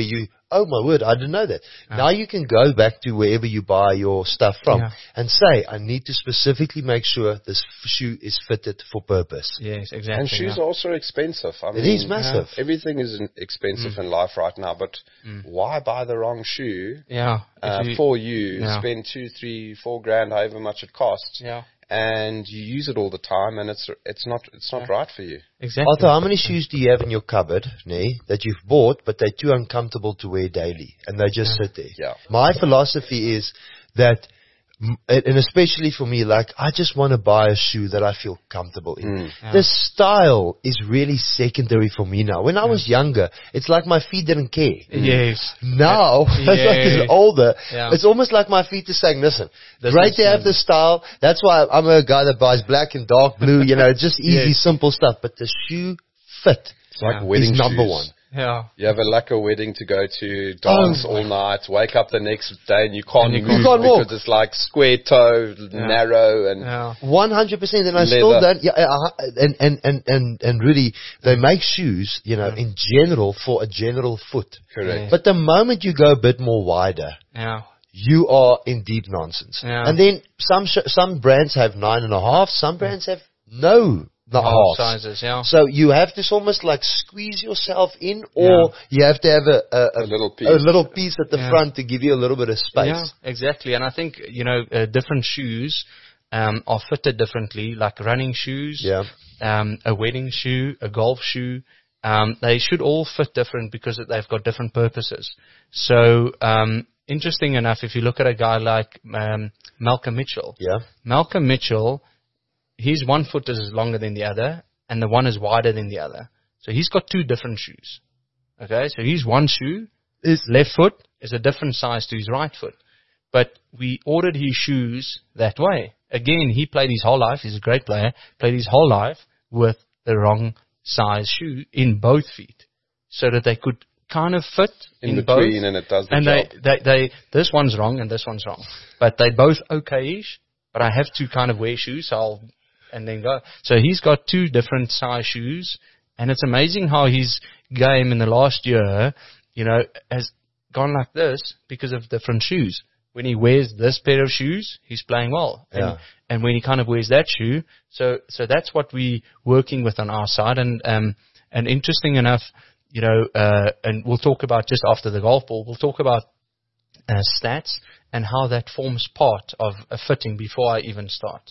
oh my word, I didn't know that.
Yeah.
Now you can go back to wherever you buy your stuff from
Yeah.
and say, I need to specifically make sure this f- shoe is fitted for purpose.
Yes, exactly.
And shoes
yeah.
are also expensive. I
It
mean,
is massive.
Everything is in- expensive
Mm.
in life right now, but
Mm.
why buy the wrong shoe
Yeah. if
uh,
you-
for you?
Yeah.
Spend two, three, four grand, however much it costs,
Yeah.
and you use it all the time, and it's it's not it's not
Yeah.
right for you.
Exactly.
Arthur, how many shoes do you have in your cupboard, nee, that you've bought, but they're too uncomfortable to wear daily, and they just
Yeah.
sit there?
Yeah.
My philosophy is that, m- and especially for me, like, I just want to buy a shoe that I feel comfortable in.
Mm.
Yeah.
The style is really secondary for me now. When I was younger, it's like my feet didn't care.
Yes.
Now, as I
Yes.
get older,
Yeah.
it's almost like my feet are saying, listen,
This
great
is,
to have
um,
the style. That's why I'm a guy that buys black and dark blue, you know, just easy,
Yes.
simple stuff. But the shoe fit
It's like
Yeah.
wedding
is number
shoes.
one.
Yeah.
You have a lacquer wedding to go to, dance
Oh.
all night, wake up the next day and you can't
And you
move
can't-
You can't
because
walk.
it's like square toe, narrow, and
Yeah.
one hundred percent, and I
Leather.
still don't, yeah, uh, and, and, and, and, and really, they make shoes, you know, in general for a general foot.
correct.
Yeah.
But the moment you go a bit more wider,
Yeah.
you are in deep nonsense.
Yeah.
And then some sh- some brands have nine and a half, some brands have no the
All
halves.
sizes. Yeah.
So you have to almost like squeeze yourself in, or
Yeah.
you have to have a a,
A little piece.
a little piece at the
Yeah.
front to give you a little bit of space.
Yeah, exactly. And I think, you know, uh, different shoes um, are fitted differently, like running shoes,
Yeah.
um, a wedding shoe, a golf shoe. Um, they should all fit different because they've got different purposes. So, um, interesting enough, if you look at a guy like um, Malcolm Mitchell,
Yeah.
Malcolm Mitchell, his one foot is longer than the other, and the one is wider than the other. So he's got two different shoes. Okay, so his one shoe, his left foot, is a different size to his right foot. But we ordered his shoes that way. Again, he played his whole life, he's a great player, played his whole life with the wrong size shoe in both feet. So that they could kind of fit
in,
in,
between,
both.
and it does the
And
job.
they, they, they, this one's wrong and this one's wrong. But they both okay-ish, but I have to kind of wear shoes, so I'll, and then go. So he's got two different size shoes, and it's amazing how his game in the last year, you know, has gone like this because of different shoes. When he wears this pair of shoes, he's playing well. And,
Yeah.
and when he kind of wears that shoe, so, so that's what we're working with on our side. And, um, and interesting enough, you know, uh, and we'll talk about just after the golf ball, we'll talk about uh, stats and how that forms part of a fitting before I even start.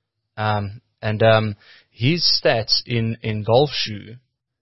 Um, and um, his stats in, in golf shoe,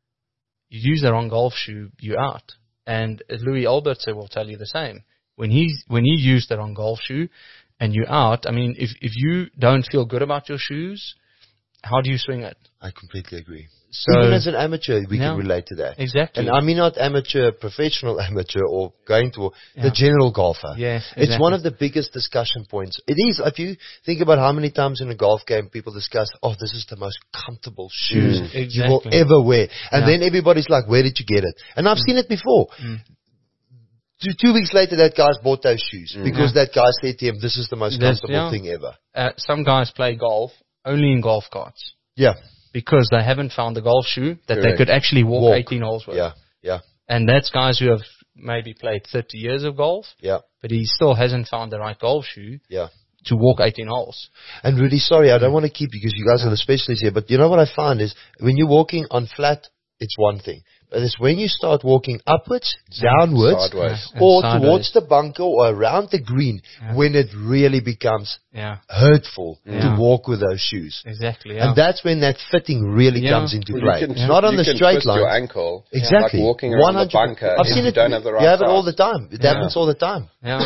you use the wrong golf shoe, you're out. And Louis Albertse will tell you the same. When he's when he used the wrong golf shoe and you're out, I mean, if if you don't feel good about your shoes, how do you swing it?
I completely agree.
So
Even as an amateur, we
Yeah.
can relate to that.
exactly.
And I mean not amateur, professional amateur, or going to
Yeah.
the general golfer.
Yes,
It's
exactly.
one of the biggest discussion points. It is, if you think about how many times in a golf game people discuss, oh, this is the most comfortable shoes
Mm.
you will
Exactly.
ever wear. And
Yeah.
then everybody's like, where did you get it? And I've seen it before.
Mm.
Two, two weeks later, that guy's bought those shoes because
Yeah.
that guy said to him, this is the most
That's-
comfortable
yeah.
thing ever.
uh, some guys play golf only in golf carts
Yeah.
because they haven't found the golf shoe that they
Correct.
could actually walk,
Walk.
eighteen holes with.
Yeah. Yeah.
And that's guys who have maybe played thirty years of golf,
Yeah.
but he still hasn't found the right golf shoe
Yeah.
to walk eighteen holes.
And really sorry, I don't want to keep you because you guys are the specialists here, but you know what I find is when you're walking on flat, it's one thing. But it's when you start walking upwards, downwards,
Sideways.
And
or
sideways.
towards the bunker or around the green
Yeah.
when it really becomes
Yeah,
hurtful
Yeah.
to walk with those shoes.
exactly. Yeah.
And that's when that fitting really
Yeah.
comes into
Well,
play.
you can,
It's not on
you
the
can
straight
twist your
line.
ankle,
Exactly.
like walking around the
one hundred percent.
bunker.
I've
if
seen
you
it.
don't have the right
you have it
size.
all the time. It
Yeah.
happens all the time.
Yeah.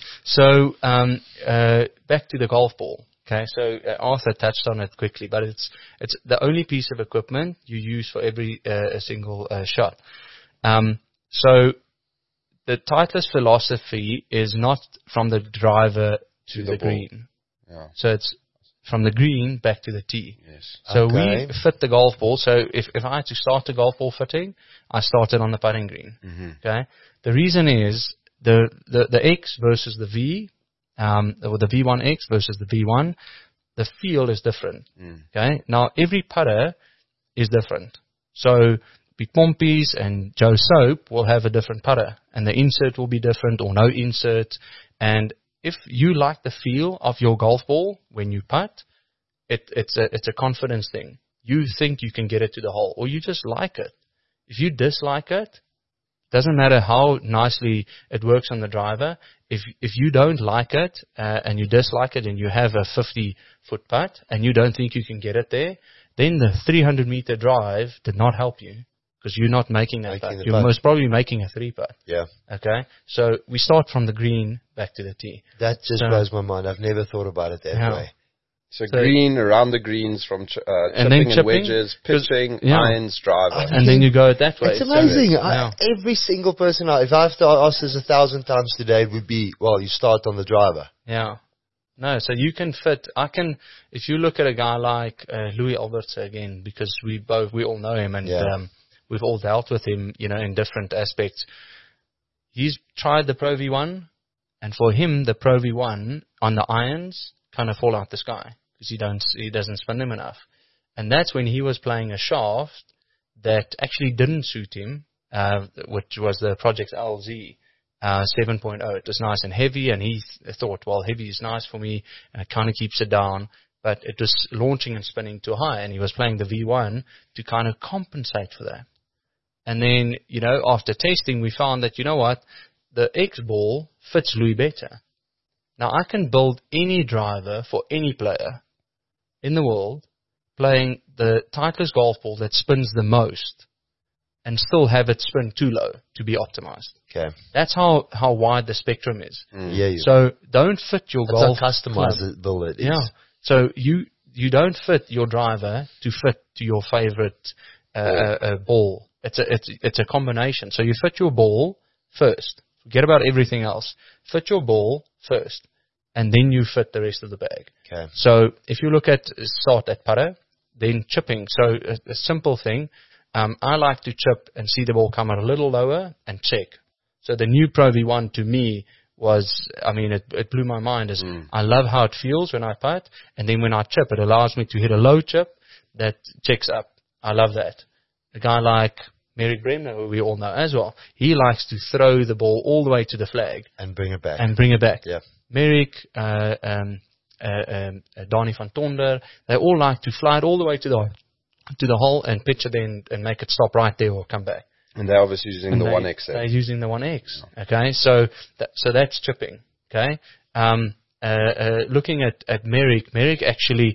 So um, uh, back to the golf ball. Okay, so uh, Arthur touched on it quickly, but it's it's the only piece of equipment you use for every uh, a single uh, shot. Um, so the Titleist philosophy is not from the driver to,
To
the,
the ball.
green.
Yeah.
So it's from the green back to the tee.
Yes.
So
Okay.
we fit the golf ball. So if, if I had to start a golf ball fitting, I started on the putting green.
Mm-hmm.
Okay. The reason is the, the, the X versus the V, um, or the V one X versus the V one, the feel is different.
Mm.
Okay. Now every putter is different. So Piet Pompies and Joe Soap will have a different putter, and the insert will be different or no insert. And if you like the feel of your golf ball when you putt, it, it's a it's a confidence thing. You think you can get it to the hole, or you just like it. If you dislike it, doesn't matter how nicely it works on the driver. If if you don't like it uh, and you dislike it, and you have a fifty foot putt and you don't think you can get it there, then the three hundred meter drive did not help you because you're not making that
Making
putt.
the
You're
putt.
most probably making a three putt.
Yeah.
Okay, so we start from the green back to the tee.
That just
So-
blows my mind. I've never thought about it that
Yeah.
way.
So,
So-
green, around the greens from ch- uh,
And
chipping
then
and
chipping,
wedges,
'cause-
pitching,
yeah.
irons, driver.
And then you go it that way.
It's amazing.
So,
I,
yeah.
every single person, I, if I have to ask this a thousand times today, it would be, well, you start on the driver.
Yeah. No, so you can fit, I can, if you look at a guy like uh, Louis Alberts again, because we both, we all know him and
Yeah.
um, we've all dealt with him, you know, in different aspects. He's tried the Pro V one, and for him, the Pro V one on the irons kind of fall out the sky because he don't, he doesn't spin them enough. And that's when he was playing a shaft that actually didn't suit him, uh, which was the Project L Z. Uh, seven point oh. It was nice and heavy, and he th- thought, well, heavy is nice for me, and it kind of keeps it down, but it was launching and spinning too high, and he was playing the V one to kind of compensate for that. And then, you know, after testing, we found that, you know what, the X ball fits Louis better. Now, I can build any driver for any player in the world playing the Titleist golf ball that spins the most and still have it spin too low to be optimized.
Okay.
That's how, how wide the spectrum is.
Yeah, you.
So don't fit your
That's
golf
how customized
club.
it, build it is.
Yeah. So you you don't fit your driver to fit to your favorite uh, uh, uh, ball. It's a it's it's a combination. So you fit your ball first. Forget about everything else. Fit your ball first, and then you fit the rest of the bag.
Okay.
So if you look at start at putter, then chipping. So a, a simple thing. Um, I like to chip and see the ball come out a little lower and check. So the new Pro V one to me was, I mean, it, it blew my mind. Is
Mm.
I love how it feels when I putt, and then when I chip, it allows me to hit a low chip that checks up. I love that. A guy like Merrick Bremner, who we all know as well, he likes to throw the ball all the way to the flag
And bring it back.
and bring it back.
Yeah.
Merrick, uh, um, uh, um, uh, Donnie van Tonder, they all like to fly it all the way to the to the hole and pitch it in and make it stop right there or come back.
And they're obviously using
And
the
they-
one X.
They're using the one X. Okay, so that, so that's chipping. Okay, um, uh, uh, looking at at Merrick, Merrick actually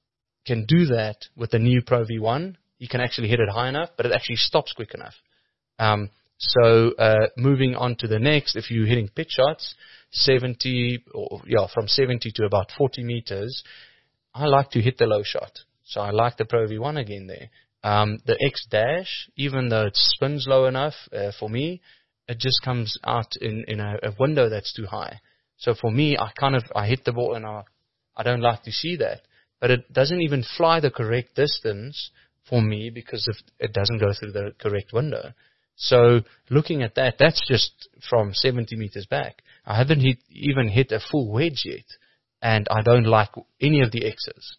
can do that with the new Pro V one. He can actually hit it high enough, but it actually stops quick enough. Um, so uh, moving on to the next, if you're hitting pitch shots, seventy or yeah, from seventy to about forty meters, I like to hit the low shot. So I like the Pro V one again there. Um, the X Dash, even though it spins low enough uh, for me, it just comes out in, in a, a window that's too high. So for me, I kind of I hit the ball and I I don't like to see that, but it doesn't even fly the correct distance for me because of, it doesn't go through the correct window. So looking at that, that's just from seventy meters back. I haven't hit, even hit a full wedge yet, and I don't like any of the X's.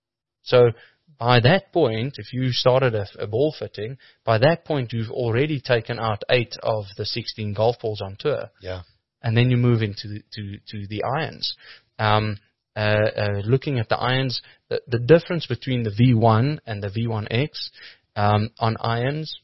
So by that point, if you started a, a ball fitting, by that point you've already taken out eight of the sixteen golf balls on tour.
Yeah.
And then you move into the, to, to the irons. Um, uh, uh, looking at the irons, the, the difference between the V one and the V one X um, on irons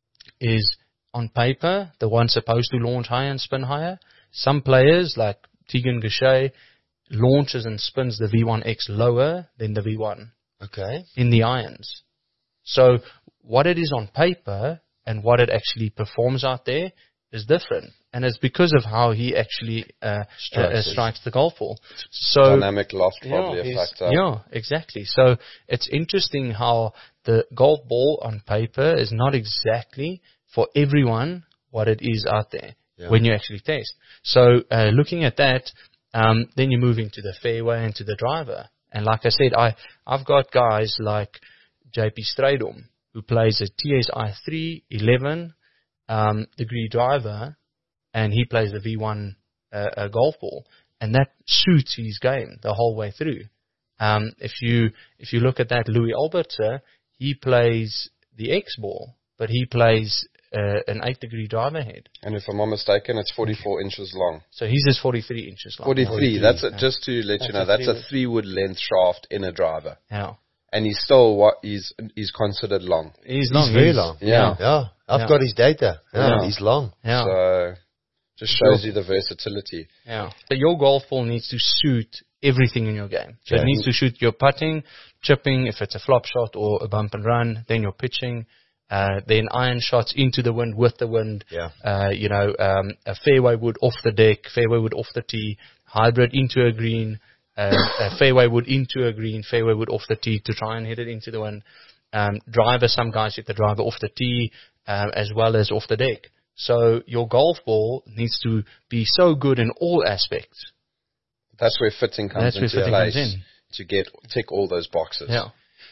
is on paper, the one supposed to launch higher and spin higher. Some players, like Tegan Gachet, launches and spins the V one X lower than the V one
Okay.
in the irons. So what it is on paper and what it actually performs out there is different. And it's because of how he actually uh,
Strikes
uh, uh,
it.
strikes the golf ball. So
Dynamic loft probably
yeah,
a
he's-
factor.
yeah, exactly. So it's interesting how the golf ball on paper is not exactly for everyone what it is out there
Yeah.
when you actually test. So uh, looking at that, um, then you move into the fairway and to the driver. And like I said, I, I've got guys like J P Strydom who plays a T S I three eleven um, degree driver, and he plays the V one uh, uh, golf ball, and that suits his game the whole way through. Um, if you if you look at that, Louis Albertse, he plays the X ball, but he plays uh, an eight degree driver head.
And if I'm not mistaken, it's forty-four inches long.
So his is forty-three inches long.
forty-three. That's a,
yeah.
just to let
That's
you know.
a
That's a
three-wood.
three wood length shaft in a driver,
Yeah.
and he's still what he's he's considered long.
He's long.
He's very long.
Yeah.
Yeah. I've
Yeah.
got his data. Yeah,
Yeah.
he's long.
Yeah.
So just shows you the versatility.
Yeah. So your golf ball needs to suit everything in your game. So
Okay.
it needs to suit your putting, chipping, if it's a flop shot or a bump and run, then your pitching, uh, then iron shots into the wind, with the wind,
Yeah.
uh, you know, um, a fairway wood off the deck, fairway wood off the tee, hybrid into a green, uh, a fairway wood into a green, fairway wood off the tee to try and hit it into the wind. Um, driver, some guys hit the driver off the tee, uh, as well as off the deck. So your golf ball needs to be so good in all aspects.
That's where fitting comes
That's where
into
fitting
place
comes in.
to get tick all those boxes.
Yeah.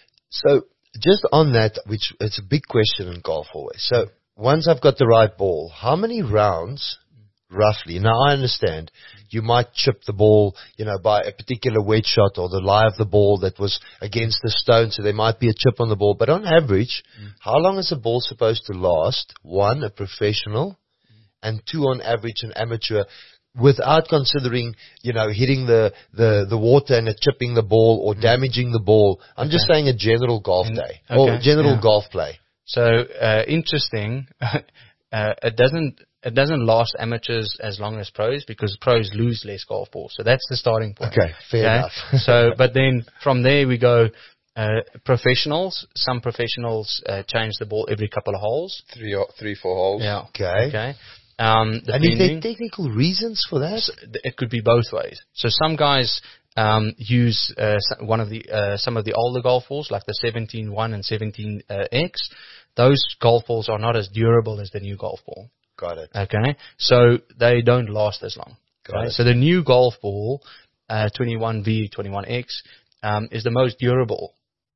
So just on that, which it's a big question in golf always. So once I've got the right ball, how many rounds roughly? Now I understand you might chip the ball, you know, by a particular wedge shot or the lie of the ball that was against the stone, so there might be a chip on the ball. But on average, mm. how long is a ball supposed to last? One, a professional, mm. and two, on average, an amateur, without considering, you know, hitting the, the, the water and it chipping the ball or mm. damaging the ball. I'm okay. just saying a general golf
In,
day
okay.
or general
yeah.
golf play.
So uh, interesting. uh, it doesn't it doesn't last amateurs as long as pros, because pros lose less golf balls. So that's the starting point.
Okay, fair
okay?
enough.
So, but then from there we go. Uh, professionals. Some professionals uh, change the ball every couple of holes.
Three, or, three, four holes.
Yeah.
Okay.
Okay. Um,
and is there technical reasons for that?
It could be both ways. So some guys um, use uh, one of the uh, some of the older golf balls, like the seventeen one and seventeen X. Those golf balls are not as durable as the new golf ball.
Got it.
Okay, so they don't last as long.
Got
okay?
it.
So the new golf ball, uh, twenty-one V, twenty-one X, um, is the most durable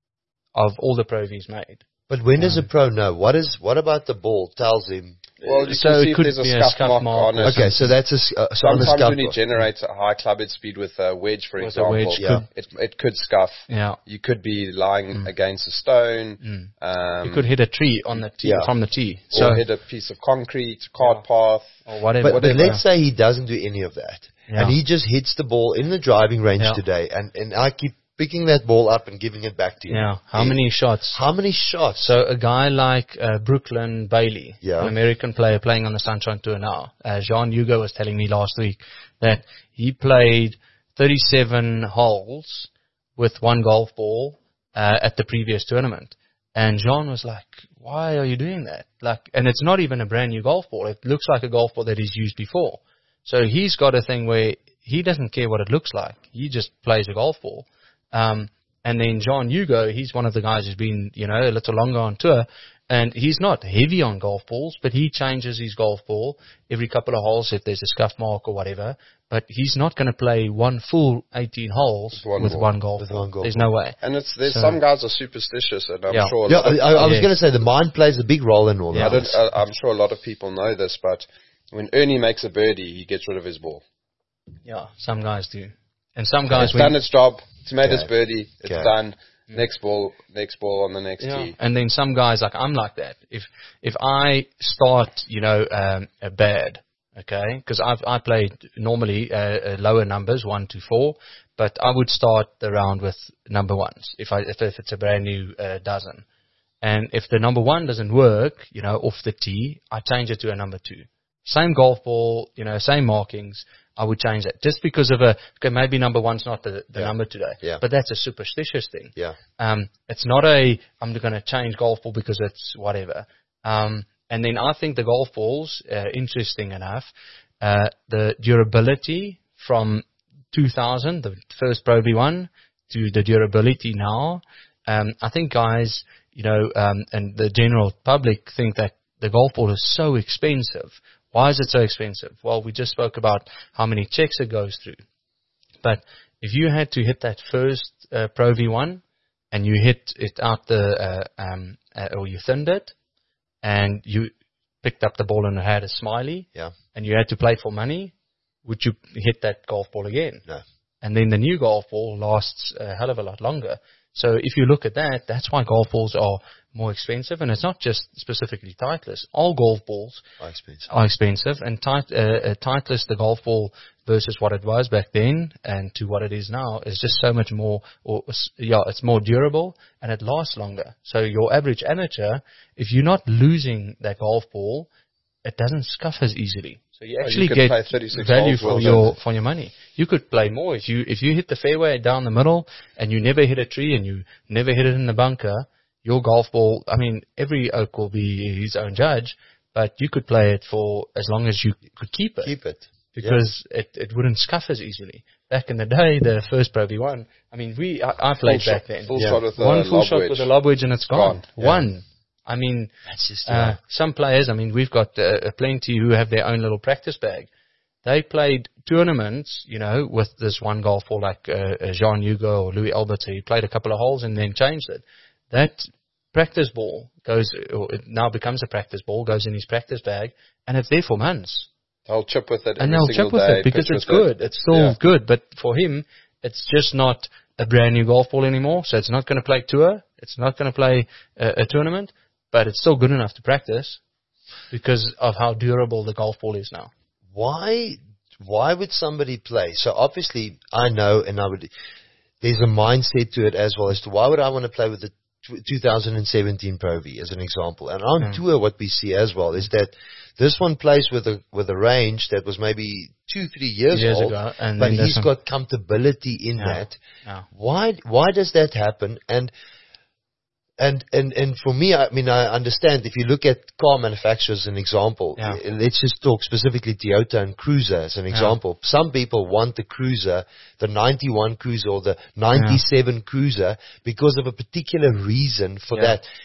of all the Pro Vs made.
But when
um,
does a pro know? What is what about the ball tells him?
Well, you
so
can see
it
if
could
there's a
be
scuff,
a scuff
mark,
mark
on it.
Okay, so that's a uh, so on the
Sometimes
scuff
when he
mark.
generates a high club head speed with a wedge, for
With a
example,
wedge,
yeah.
it, it could scuff.
Yeah.
You could be lying
Mm.
against a stone.
Mm.
Um,
You could hit a tree on the tee,
Yeah.
from the tee.
or
So
hit a piece of concrete, cart path.
or whatever.
But, but
whatever.
let's say he doesn't do any of that,
Yeah.
and he just hits the ball in the driving range
Yeah.
today, and, and I keep picking that ball up and giving it back to him.
Yeah. How
He-
many shots?
How many shots?
So a guy like uh, Brooklyn Bailey,
Yeah.
an American player playing on the Sunshine Tour now, uh, Jean Hugo was telling me last week that he played thirty-seven holes with one golf ball uh, at the previous tournament. And Jean was like, why are you doing that? Like, and it's not even a brand new golf ball. It looks like a golf ball that he's used before. So he's got a thing where he doesn't care what it looks like. He just plays a golf ball. Um, and then John Hugo, he's one of the guys who's been, you know, a little longer on tour, and he's not heavy on golf balls, but he changes his golf ball every couple of holes if there's a scuff mark or whatever. But he's not going to play one full eighteen holes
With one
with
ball.
one golf
With
ball.
one golf
There's
ball.
no way.
And it's there's
So-
some guys are superstitious, and I'm
Yeah.
sure. A
yeah,
lot of,
I, I was
Yes.
going to say the mind plays a big role in all
Yeah.
I
that.
don't, I, I'm sure a lot of people know this, but when Ernie makes a birdie, he gets rid of his ball.
Yeah, some guys do. And some
It's
guys,
done
when,
its job. It's made
Okay.
its birdie. It's
Okay.
done. Next ball, next ball on the next
yeah.
tee.
And then some guys, like I'm like that. If if I start, you know, um, a bad, okay, because I've I played normally uh, uh, lower numbers, one to four, but I would start the round with number ones if I if, if it's a brand new uh, dozen, and if the number one doesn't work, you know, off the tee, I change it to a number two. Same golf ball, you know, same markings. I would change that just because of a okay. Maybe number one's not the, the
Yeah.
number today,
Yeah.
but that's a superstitious thing.
Yeah.
Um, it's not a I'm going to change golf ball because it's whatever. Um, and then I think the golf balls, uh, interesting enough, uh, the durability from two thousand, the first Pro V one, to the durability now. Um, I think guys, you know, um, and the general public think that the golf ball is so expensive. Why is it so expensive? Well, we just spoke about how many checks it goes through. But if you had to hit that first uh, Pro V one and you hit it out the, uh, um, uh, or you thinned it, and you picked up the ball and it had a smiley,
Yeah.
and you had to play for money, would you hit that golf ball again?
No.
And then the new golf ball lasts a hell of a lot longer. So if you look at that, that's why golf balls are more expensive, and it's not just specifically Titleist. All golf balls
Are expensive.
are expensive, and tit- uh, uh, Titleist, the golf ball versus what it was back then and to what it is now, is just so much more, or s- yeah, it's more durable and it lasts longer. So your average amateur, if you're not losing that golf ball, it doesn't scuff as easily. So you
Oh, you
actually
could
get
play thirty-six
value
holes
for
with
your
it.
for your money. You could play more if you if you hit the fairway down the middle and you never hit a tree and you never hit it in the bunker. Your golf ball, I mean, every oak will be his own judge, but you could play it for as long as you could keep it.
Keep it.
Because it, it wouldn't scuff as easily. Back in the day, the first Pro V one, I mean, we I, I played
Full
back
shot,
then.
full
Yeah.
shot with a
One full
lob
shot
wedge.
with a lob wedge and it's gone.
Gone, yeah.
One. I mean,
That's just,
uh,
yeah.
some players, I mean, we've got uh, plenty who have their own little practice bag. They played tournaments, you know, with this one golf ball like uh, uh, Jean Hugo or Louis Albert. He played a couple of holes and then changed it. That practice ball goes, or it now becomes a practice ball, goes in his practice bag, and it's there for months.
They'll chip with it
And
every
they'll
single
chip with
day,
it because
pitch
it's
with
good.
it.
It's still
Yeah.
good, but for him, it's just not a brand new golf ball anymore. So it's not going to play tour. It's not going to play a, a tournament, but it's still good enough to practice because of how durable the golf ball is now.
Why why would somebody play? So obviously I know, and I would, there's a mindset to it as well as to why would I want to play with the tw- two thousand seventeen Pro V as an example. And on
Mm.
tour what we see as well is that this one plays with a with a range that was maybe two, three years,
Years
old,
ago, and
but
then there's
he's
some-
got comfortability in
Yeah.
that.
Yeah.
Why why does that happen? And And, and, and for me, I mean, I understand if you look at car manufacturers as an example,
Yeah.
eh, let's just talk specifically Toyota and Cruiser as an example. Some people want the Cruiser, the ninety-one Cruiser or the ninety-seven Cruiser because of a particular reason for
Yeah.
that.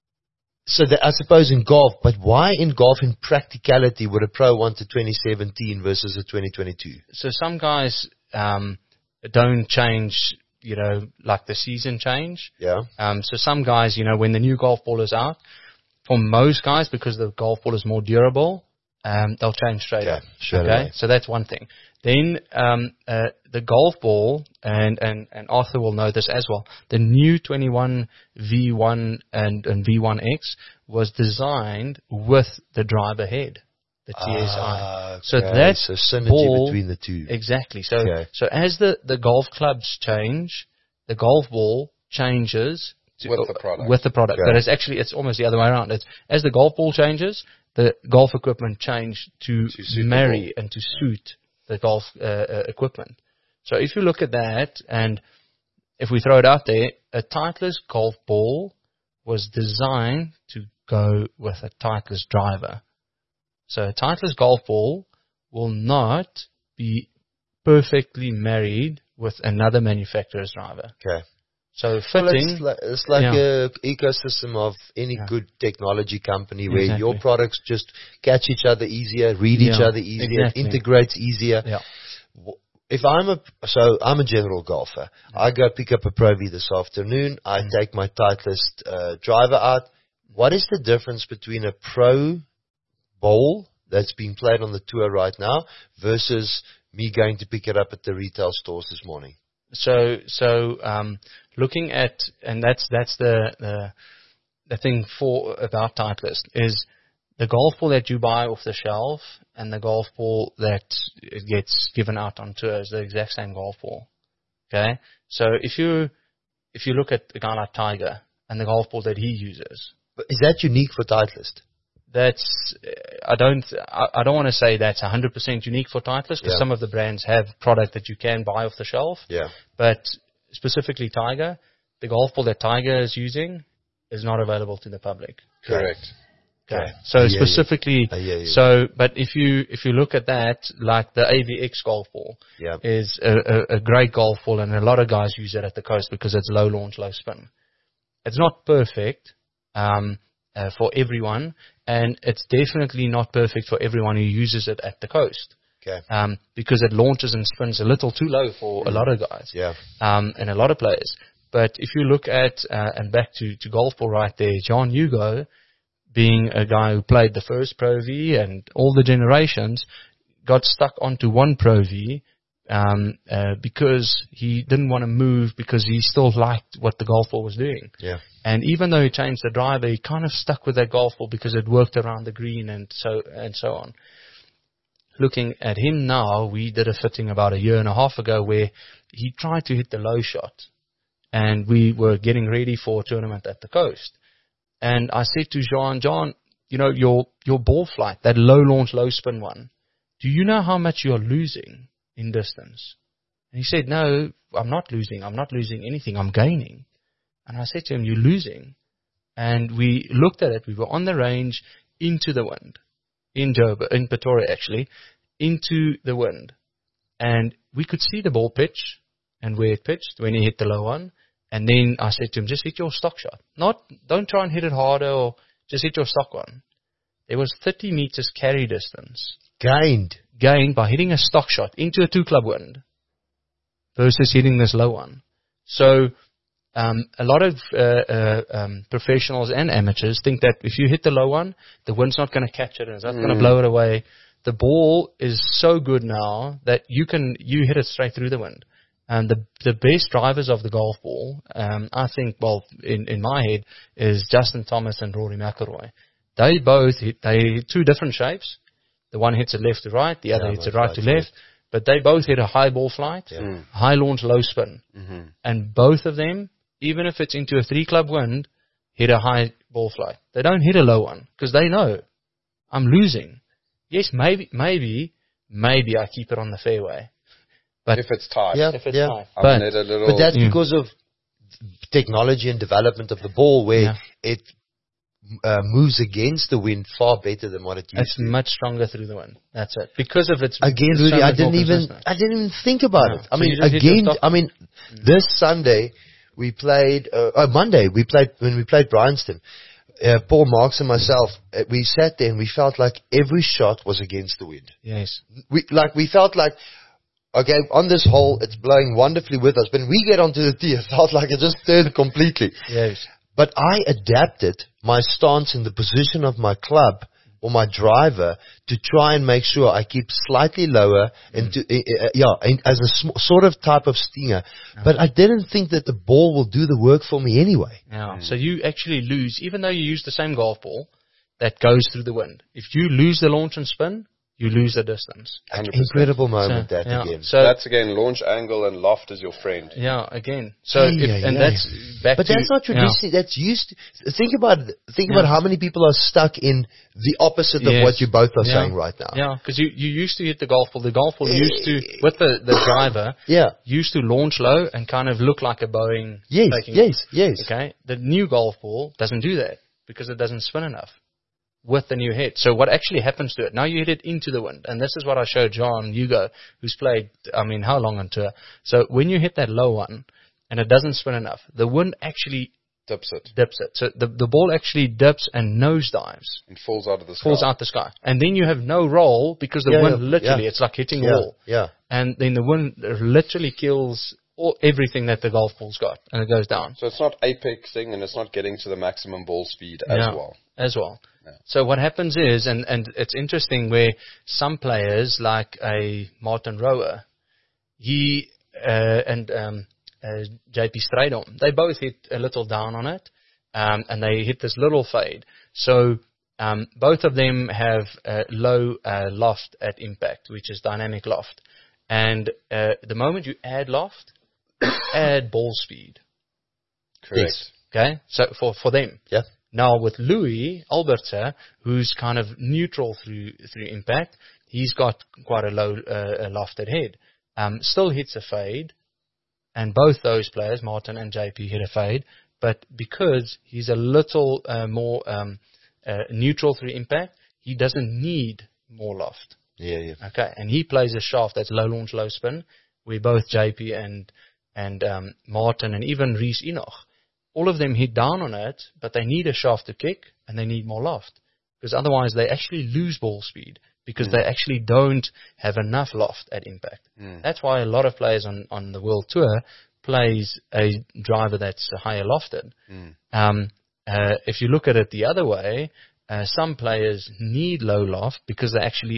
So that, I suppose in golf, but why in golf in practicality would a pro want a twenty seventeen versus a twenty twenty-two?
So some guys um, don't change, you know, like the season change.
Yeah.
Um, so some guys, you know, when the new golf ball is out, for most guys, because the golf ball is more durable, um, they'll change straight
Okay,
up.
straight
okay,
away.
so that's one thing. Then um, uh, the golf ball, and, and, and Arthur will know this as well, the new twenty-one V one and, and V one X was designed with the driver head, the T S I.
Ah,
So
okay.
that
so synergy
ball-
between the two.
Exactly. So
Okay.
so as the, the golf clubs change, the golf ball changes to,
With the product.
With the product.
Okay.
But it's actually it's almost the other way around. It's as the golf ball changes, the golf equipment change to,
To suit the
marry and to suit the golf uh, uh, equipment. So if you look at that, and if we throw it out there, a Titleist golf ball was designed to go with a Titleist driver. So a Titleist golf ball will not be perfectly married with another manufacturer's driver.
Okay.
So
Well,
fitting,
it's like, it's like
Yeah.
a ecosystem of any
Yeah.
good technology company where
Exactly.
your products just catch each other easier, read each
Yeah,
other easier,
exactly.
integrates easier.
yeah,
W- If I'm a so I'm a general golfer, I go pick up a Pro V this afternoon. I
Mm.
take my Titleist uh, driver out. What is the difference between a pro bowl that's being played on the tour right now versus me going to pick it up at the retail stores this morning?
So, so um, looking at, and that's that's the, the the thing for about Titleist is the golf ball that you buy off the shelf and the golf ball that gets given out on tour is the exact same golf ball. Okay, so if you if you look at a guy like Tiger and the golf ball that he uses,
But is that unique for Titleist?
that's I don't I, I don't want to say that's one hundred percent unique for Titleist because
Yeah.
some of the brands have product that you can buy off the shelf.
Yeah.
But specifically Tiger, the golf ball that Tiger is using is not available to the public.
Correct.
Okay. So
I hear you.
specifically,
I hear you.
so but if you if you look at that, like the A V X golf ball
Yeah.
is a, a, a great golf ball, and a lot of guys use it at the coast because it's low launch, low spin. It's not perfect um, uh, for everyone, and it's definitely not perfect for everyone who uses it at the coast.
Okay.
Um, because it launches and spins a little too low for a lot of guys
Yeah.
um, and a lot of players. But if you look at, uh, and back to, to golf ball right there, John Hugo, being a guy who played the first Pro V and all the generations, got stuck onto one Pro V um, uh, because he didn't want to move because he still liked what the golf ball was doing.
Yeah.
And even though he changed the driver, he kind of stuck with that golf ball because it worked around the green and so and so on. Looking at him now, we did a fitting about a year and a half ago where he tried to hit the low shot, and we were getting ready for a tournament at the coast. And I said to John, John, you know, your your ball flight, that low launch, low spin one, do you know how much you're losing in distance? And he said, no, I'm not losing. I'm not losing anything. I'm gaining. And I said to him, you're losing. And we looked at it. We were on the range into the wind, in Joburg, in Pretoria actually, into the wind. And we could see the ball pitch and where it pitched when he hit the low one. And then I said to him, just hit your stock shot. Not, don't try and hit it harder or just hit your stock one. There was thirty meters carry distance
Gained.
gained by hitting a stock shot into a two club wind versus hitting this low one. So um, a lot of uh, uh, um, professionals and amateurs think that if you hit the low one, the wind's not going to catch it and it's not mm. going to blow it away. The ball is so good now that you can you hit it straight through the wind. And the the best drivers of the golf ball, um, I think, well, in, in my head, is Justin Thomas and Rory McIlroy. They both hit, they hit two different shapes. The one hits it left to right, the other yeah, hits it right to left. left. But they both hit a high ball flight, yeah. mm. high launch, low spin. Mm-hmm. And both of them, even if it's into a three club wind, hit a high ball flight. They don't hit a low one because they know I'm losing. Yes, maybe, maybe, maybe I keep it on the fairway. But
if it's tight.
Yeah,
if it's
yeah.
tight.
But,
but that's mm. because of technology and development of the ball where yeah. it uh, moves against the wind far better than what it used
it's
to.
It's much stronger through the wind. That's it. Because of its
again,
so
Rudy, I didn't even I didn't even think about no. it. I so mean, again, I mean, mm. this Sunday we played. Uh, oh, Monday we played when we played Bryanston. Uh, Paul Marks and myself, uh, we sat there and we felt like every shot was against the wind.
Yes.
We like we felt like. Okay, on this hole, it's blowing wonderfully with us. When we get onto the tee, it felt like it just turned completely.
Yes.
But I adapted my stance in the position of my club or my driver to try and make sure I keep slightly lower and to, uh, uh, yeah, in, as a sm- sort of type of stinger. Okay. But I didn't think that the ball will do the work for me anyway.
Yeah. Mm. So you actually lose, even though you use the same golf ball that goes through the wind. If you lose the launch and spin, you lose the distance.
one hundred percent.
Incredible moment
so,
that
yeah.
again.
So that's again launch angle and loft is your friend.
Yeah, again. So
yeah,
if,
yeah,
and
yeah.
that's back
but
to,
that's not traditional. Yeah. That's used. To, think about think
yeah.
about how many people are stuck in the opposite
yes.
of what you both are
yeah.
saying right now.
Yeah, because you, you used to hit the golf ball. The golf ball used to with the, the driver.
Yeah.
Used to launch low and kind of look like a Boeing.
Yes. Yes.
Off.
Yes.
Okay. The new golf ball doesn't do that because it doesn't spin enough with the new head. So what actually happens to it? Now you hit it into the wind. And this is what I showed John Hugo, who's played, I mean, how long on tour? So when you hit that low one and it doesn't spin enough, the wind actually
dips it.
Dips it. So the, the ball actually dips and nosedives.
And falls out of the sky.
Falls out the sky. And then you have no roll because the
yeah,
wind
yeah,
literally,
yeah.
it's like hitting
yeah,
a wall.
Yeah.
And then the wind literally kills all, everything that the golf ball's got, and it goes down.
So it's not apexing and it's not getting to the maximum ball speed as
yeah,
well.
As well.
Yeah.
So what happens is, and, and it's interesting where some players, like a Martin Rowe, he uh, and um, uh, J P Strydom, they both hit a little down on it, um, and they hit this little fade. So um, both of them have uh, low uh, loft at impact, which is dynamic loft. And uh, the moment you add loft, add ball speed.
Correct.
Yes.
Okay, so for, for them.
Yeah.
Now with Louis Albertse, who's kind of neutral through through impact, he's got quite a low uh, a lofted head. Um, still hits a fade, and both those players, Martin and J P, hit a fade. But because he's a little uh, more um, uh, neutral through impact, he doesn't need more loft.
Yeah, yeah.
Okay, and he plays a shaft that's low launch, low spin, where both J P and and um, Martin and even Rhys Enoch, all of them hit down on it, but they need a shaft to kick and they need more loft, because otherwise they actually lose ball speed because mm. they actually don't have enough loft at impact. Mm. That's why a lot of players on, on the World Tour plays a driver that's higher lofted. Mm. Um, uh, if you look at it the other way, uh, some players need low loft because they actually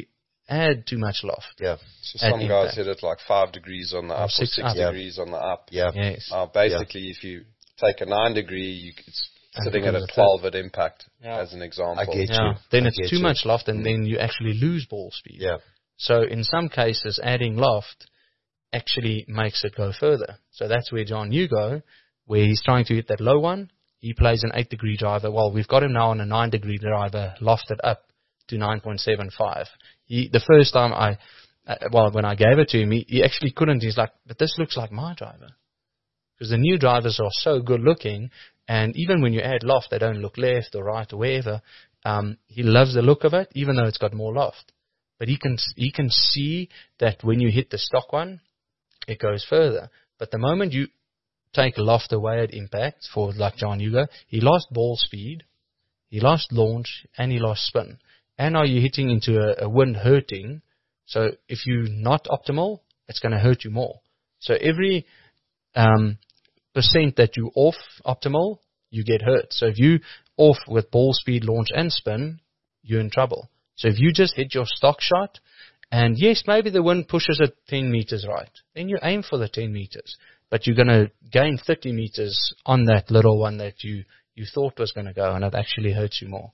add too much loft.
Yeah.
So
At
some guys
impact.
hit it like five degrees on the up or
six
six
up.
Yeah.
degrees on the up.
Yeah.
Yes.
Uh, basically, if you take a nine degree, you, it's
And
sitting at
because
a
of the
twelve at impact,
Yeah.
as an example.
I get
Yeah.
you.
Then
I
it's
get
too
you.
much loft, and then you actually lose ball speed.
Yeah.
So in some cases, adding loft actually makes it go further. So that's where John Hugo, where he's trying to hit that low one, he plays an eight degree driver. Well, we've got him now on a nine degree driver, lofted up to nine point seven five. He, the first time I, uh, well, when I gave it to him, he, he actually couldn't. He's like, but this looks like my driver. Because the new drivers are so good looking, and even when you add loft, they don't look left or right or wherever. Um, he loves the look of it, even though it's got more loft. But he can he can see that when you hit the stock one, it goes further. But the moment you take loft away at impact, for like John Hugo, he lost ball speed, he lost launch, and he lost spin. And now you're hitting into a, a wind hurting. So if you're not optimal, it's going to hurt you more. So every um, percent that you off optimal, you get hurt. So if you off with ball speed, launch, and spin, you're in trouble. So if you just hit your stock shot, and yes, maybe the wind pushes it ten meters right, then you aim for the ten meters. But you're going to gain thirty meters on that little one that you, you thought was going to go, and it actually hurts you more.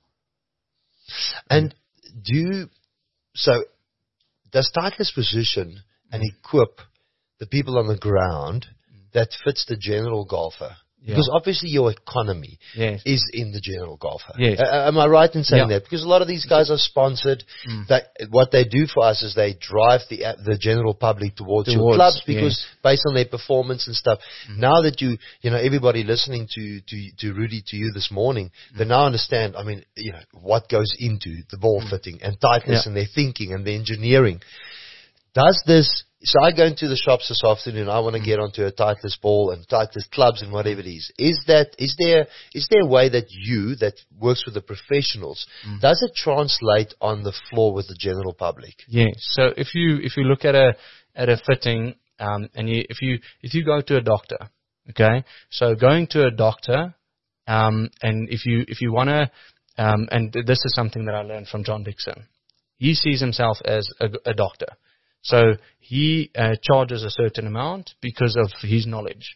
And do you, so does Titleist position and equip the people on the ground that fits the general golfer?
Yeah.
Because obviously your economy
Yes.
is in the general golfer.
Yes.
Uh, am I right in saying
Yeah.
that? Because a lot of these guys are sponsored.
Mm.
That what they do for us is they drive the uh, the general public towards, your
Towards,
clubs because
yes.
based on their performance and stuff.
Mm.
Now that you you know everybody listening to to to Rudy, to you this morning,
Mm.
they now understand. I mean, you know what goes into the ball fitting and tightness
Yeah.
and their thinking and their engineering. Does this? So I go into the shops this afternoon. I want to get onto a Titleist ball and Titleist clubs and whatever it is. Is that is there is there a way that you that works with the professionals
Mm.
does it translate on the floor with the general public?
Yes. So if you if you look at a at a fitting, um, and you, if you if you go to a doctor, okay, so going to a doctor, um, and if you if you want to, um, and th- this is something that I learned from John Dixon. He sees himself as a, a doctor, so he uh, charges a certain amount because of his knowledge.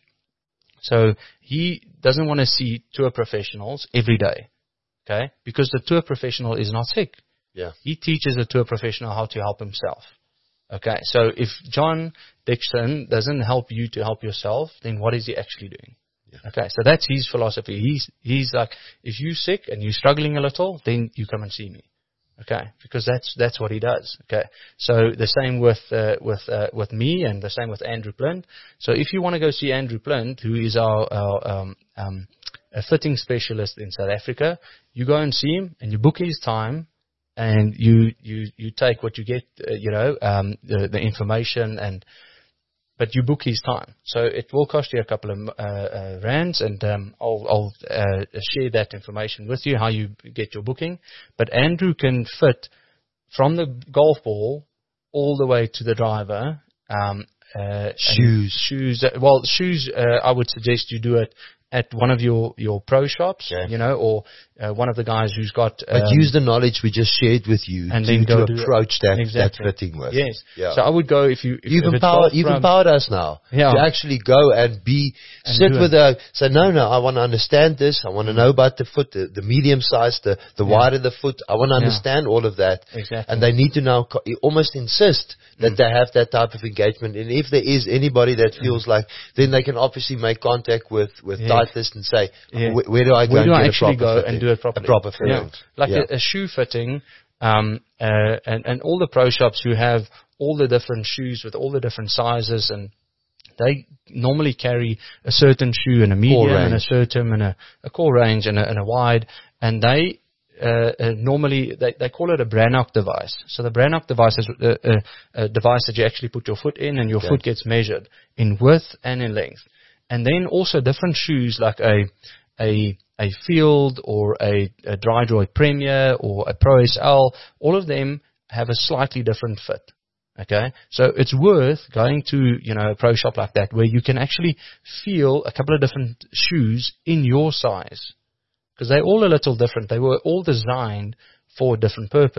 So he doesn't want to see tour professionals every day, okay, because the tour professional is not sick.
Yeah.
He teaches a tour professional how to help himself. Okay, so if John Dixon doesn't help you to help yourself, then what is he actually doing?
Yeah.
Okay, so that's his philosophy. He's he's like, if you're sick and you're struggling a little, then you come and see me. Okay, because that's that's what he does. Okay, so the same with uh, with uh, with me, and the same with Andrew Plint. So if you want to go see Andrew Plint, who is our, our um, um, a fitting specialist in South Africa, you go and see him, and you book his time. And you, you, you take what you get, uh, you know, um, the, the information, and but you book his time. So it will cost you a couple of uh, uh, rands, and um, I'll, I'll uh, share that information with you, how you get your booking. But Andrew can fit from the golf ball all the way to the driver. Um, uh,
Shoes.
Shoes. Uh, well, shoes, uh, I would suggest you do it at one of your, your pro shops,
Okay.
you know, or uh, one of the guys who's got...
But
um,
use the knowledge we just shared with you
and
to,
then go
to
do it.
approach that,
Exactly.
that fitting with.
Yes.
Yeah.
So I would go if you... If,
You've
if it's
empowered,
golf
you've
from-
empowered us now
Yeah.
to actually go and be,
And
sit
do
with
it.
a, say, no, no, I want to understand this. I want to know about the foot, the, the medium size, the, the
Yeah.
wider the foot. I want to
Yeah.
understand all of that.
Exactly.
And they need to now co- almost insist that
Mm.
they have that type of engagement. And if there is anybody that feels like, then they can obviously make contact with, with
Yes.
Titleist and say,
Yeah.
where, where do I go
Where
and
do I
get
actually
a proper
go
fitting?
and do it properly?
A proper
Yeah.
fitting.
Like
Yeah.
A, a shoe fitting, um, uh, and, and all the pro shops who have all the different shoes with all the different sizes, and they normally carry a certain shoe and a medium and a
range.
certain and a, a core range and a, and a wide, and they uh, uh, normally they, they call it a Brannock device. So the Brannock device is a, a, a device that you actually put your foot in, and your
Okay.
foot gets measured in width and in length. And then also different shoes like a a a Field or a, a Dry-Droid Premier or a Pro S L, all of them have a slightly different fit. Okay, so it's worth going to, you know, a pro shop like that where you can actually feel a couple of different shoes in your size, because they're all a little different. They were all designed for a different purpose.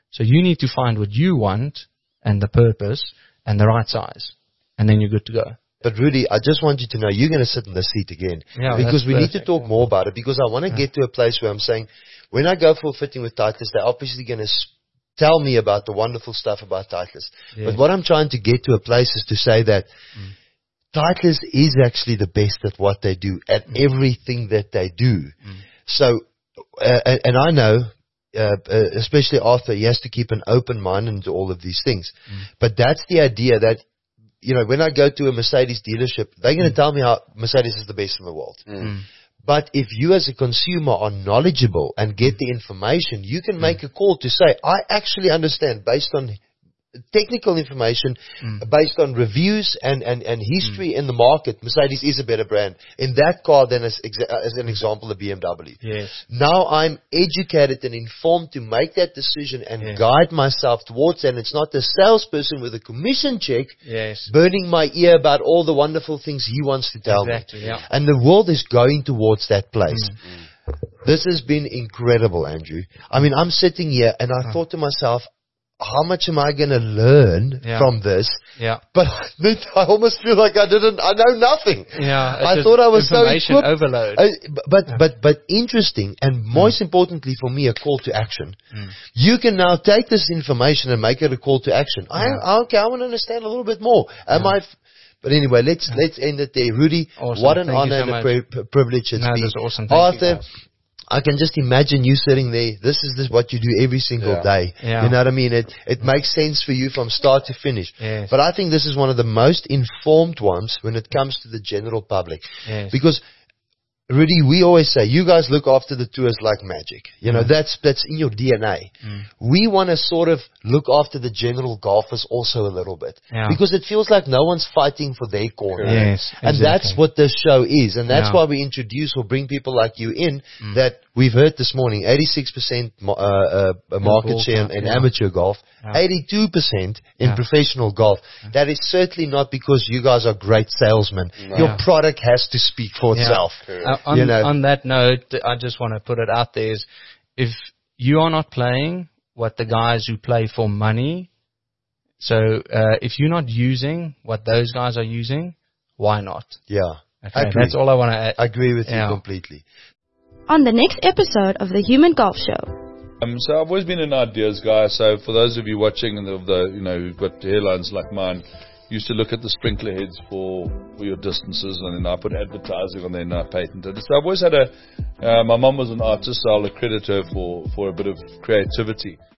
So you need to find what you want and the purpose and the right size, and then you're good to go.
But Rudy, I just want you to know you're going to sit in the seat again.
Yeah,
because
that's
we need to
perfect.
talk more about it, because I want to get to a place where I'm saying, when I go for fitting with Titleist, they're obviously going to s- tell me about the wonderful stuff about Titleist.
Yeah.
But what I'm trying to get to a place is to say that
Mm.
Titleist is actually the best at what they do, at
Mm.
everything that they do.
Mm.
So, uh, and and I know, uh, uh, especially Arthur, he has to keep an open mind into all of these things.
Mm.
But that's the idea that, you know, when I go to a Mercedes dealership, they're going to tell me how Mercedes is the best in the world.
Mm.
But if you as a consumer are knowledgeable and get the information, you can make a call to say, I actually understand based on technical information,
Mm.
based on reviews and, and, and history in the market, Mercedes is a better brand in that car than as, exa- as an example, the B M W.
Yes.
Now I'm educated and informed to make that decision and
Yeah.
guide myself towards that. And it's not the salesperson with a commission check
Yes.
burning my ear about all the wonderful things he wants to tell
Exactly,
me.
yeah.
And the world is going towards that place.
Mm.
This has been incredible, Andrew. I mean, I'm sitting here and I
Uh.
thought to myself, how much am I going to learn
Yeah.
from this?
Yeah.
But I almost feel like I didn't, I know nothing.
Yeah. it's
I
just
thought I was so
information
equipped.
overload.
Uh, but, but, but interesting, and most importantly for me, a call to action.
Mm.
You can now take this information and make it a call to action. I,
Yeah.
okay, I want to understand a little bit more. Am
Yeah.
I, f- but anyway, let's, let's end it there. Rudy,
Awesome.
what an
Thank you
honor
so
and a
much.
pri- pri- privilege it's
No,
been.
that's awesome. Thank you,
Arthur,
guys.
I can just imagine you sitting there. This is this, what you do every single
Yeah.
day.
Yeah.
You know what I mean? It it makes sense for you from start to finish.
Yes.
But I think this is one of the most informed ones when it comes to the general public.
Yes.
Because, Rudy, we always say, you guys look after the tours like magic. You know,
Mm.
that's that's in your D N A.
Mm.
We want to sort of look after the general golfers also a little bit.
Yeah.
Because it feels like no one's fighting for their corner.
Yes.
And that's
exactly.
what this show is. And that's
Yeah.
why we introduce or bring people like you in
Mm.
that we've heard this morning, eighty-six percent mo- uh, uh, market
golf,
share in, in
yeah.
amateur golf,
Yeah.
eighty-two percent in
Yeah.
professional golf. That is certainly not because you guys are great salesmen.
No.
Your
Yeah.
product has to speak for
Yeah.
itself.
Uh, on,
You know.
on that note, I just want to put it out there is if you are not playing what the guys who play for money, so uh, if you're not using what those guys are using, why not?
Yeah.
Okay,
Agree.
that's all I want to add.
I agree with
Yeah.
you completely.
On the next episode of the Human Golf Show.
Um, so I've always been an ideas guy. So for those of you watching and of the, you know, who've got hairlines like mine, used to look at the sprinkler heads for, for your distances, and then I put advertising on there and I patented it. So I've always had a, uh, my mum was an artist, so I'll accredit her for, for a bit of creativity.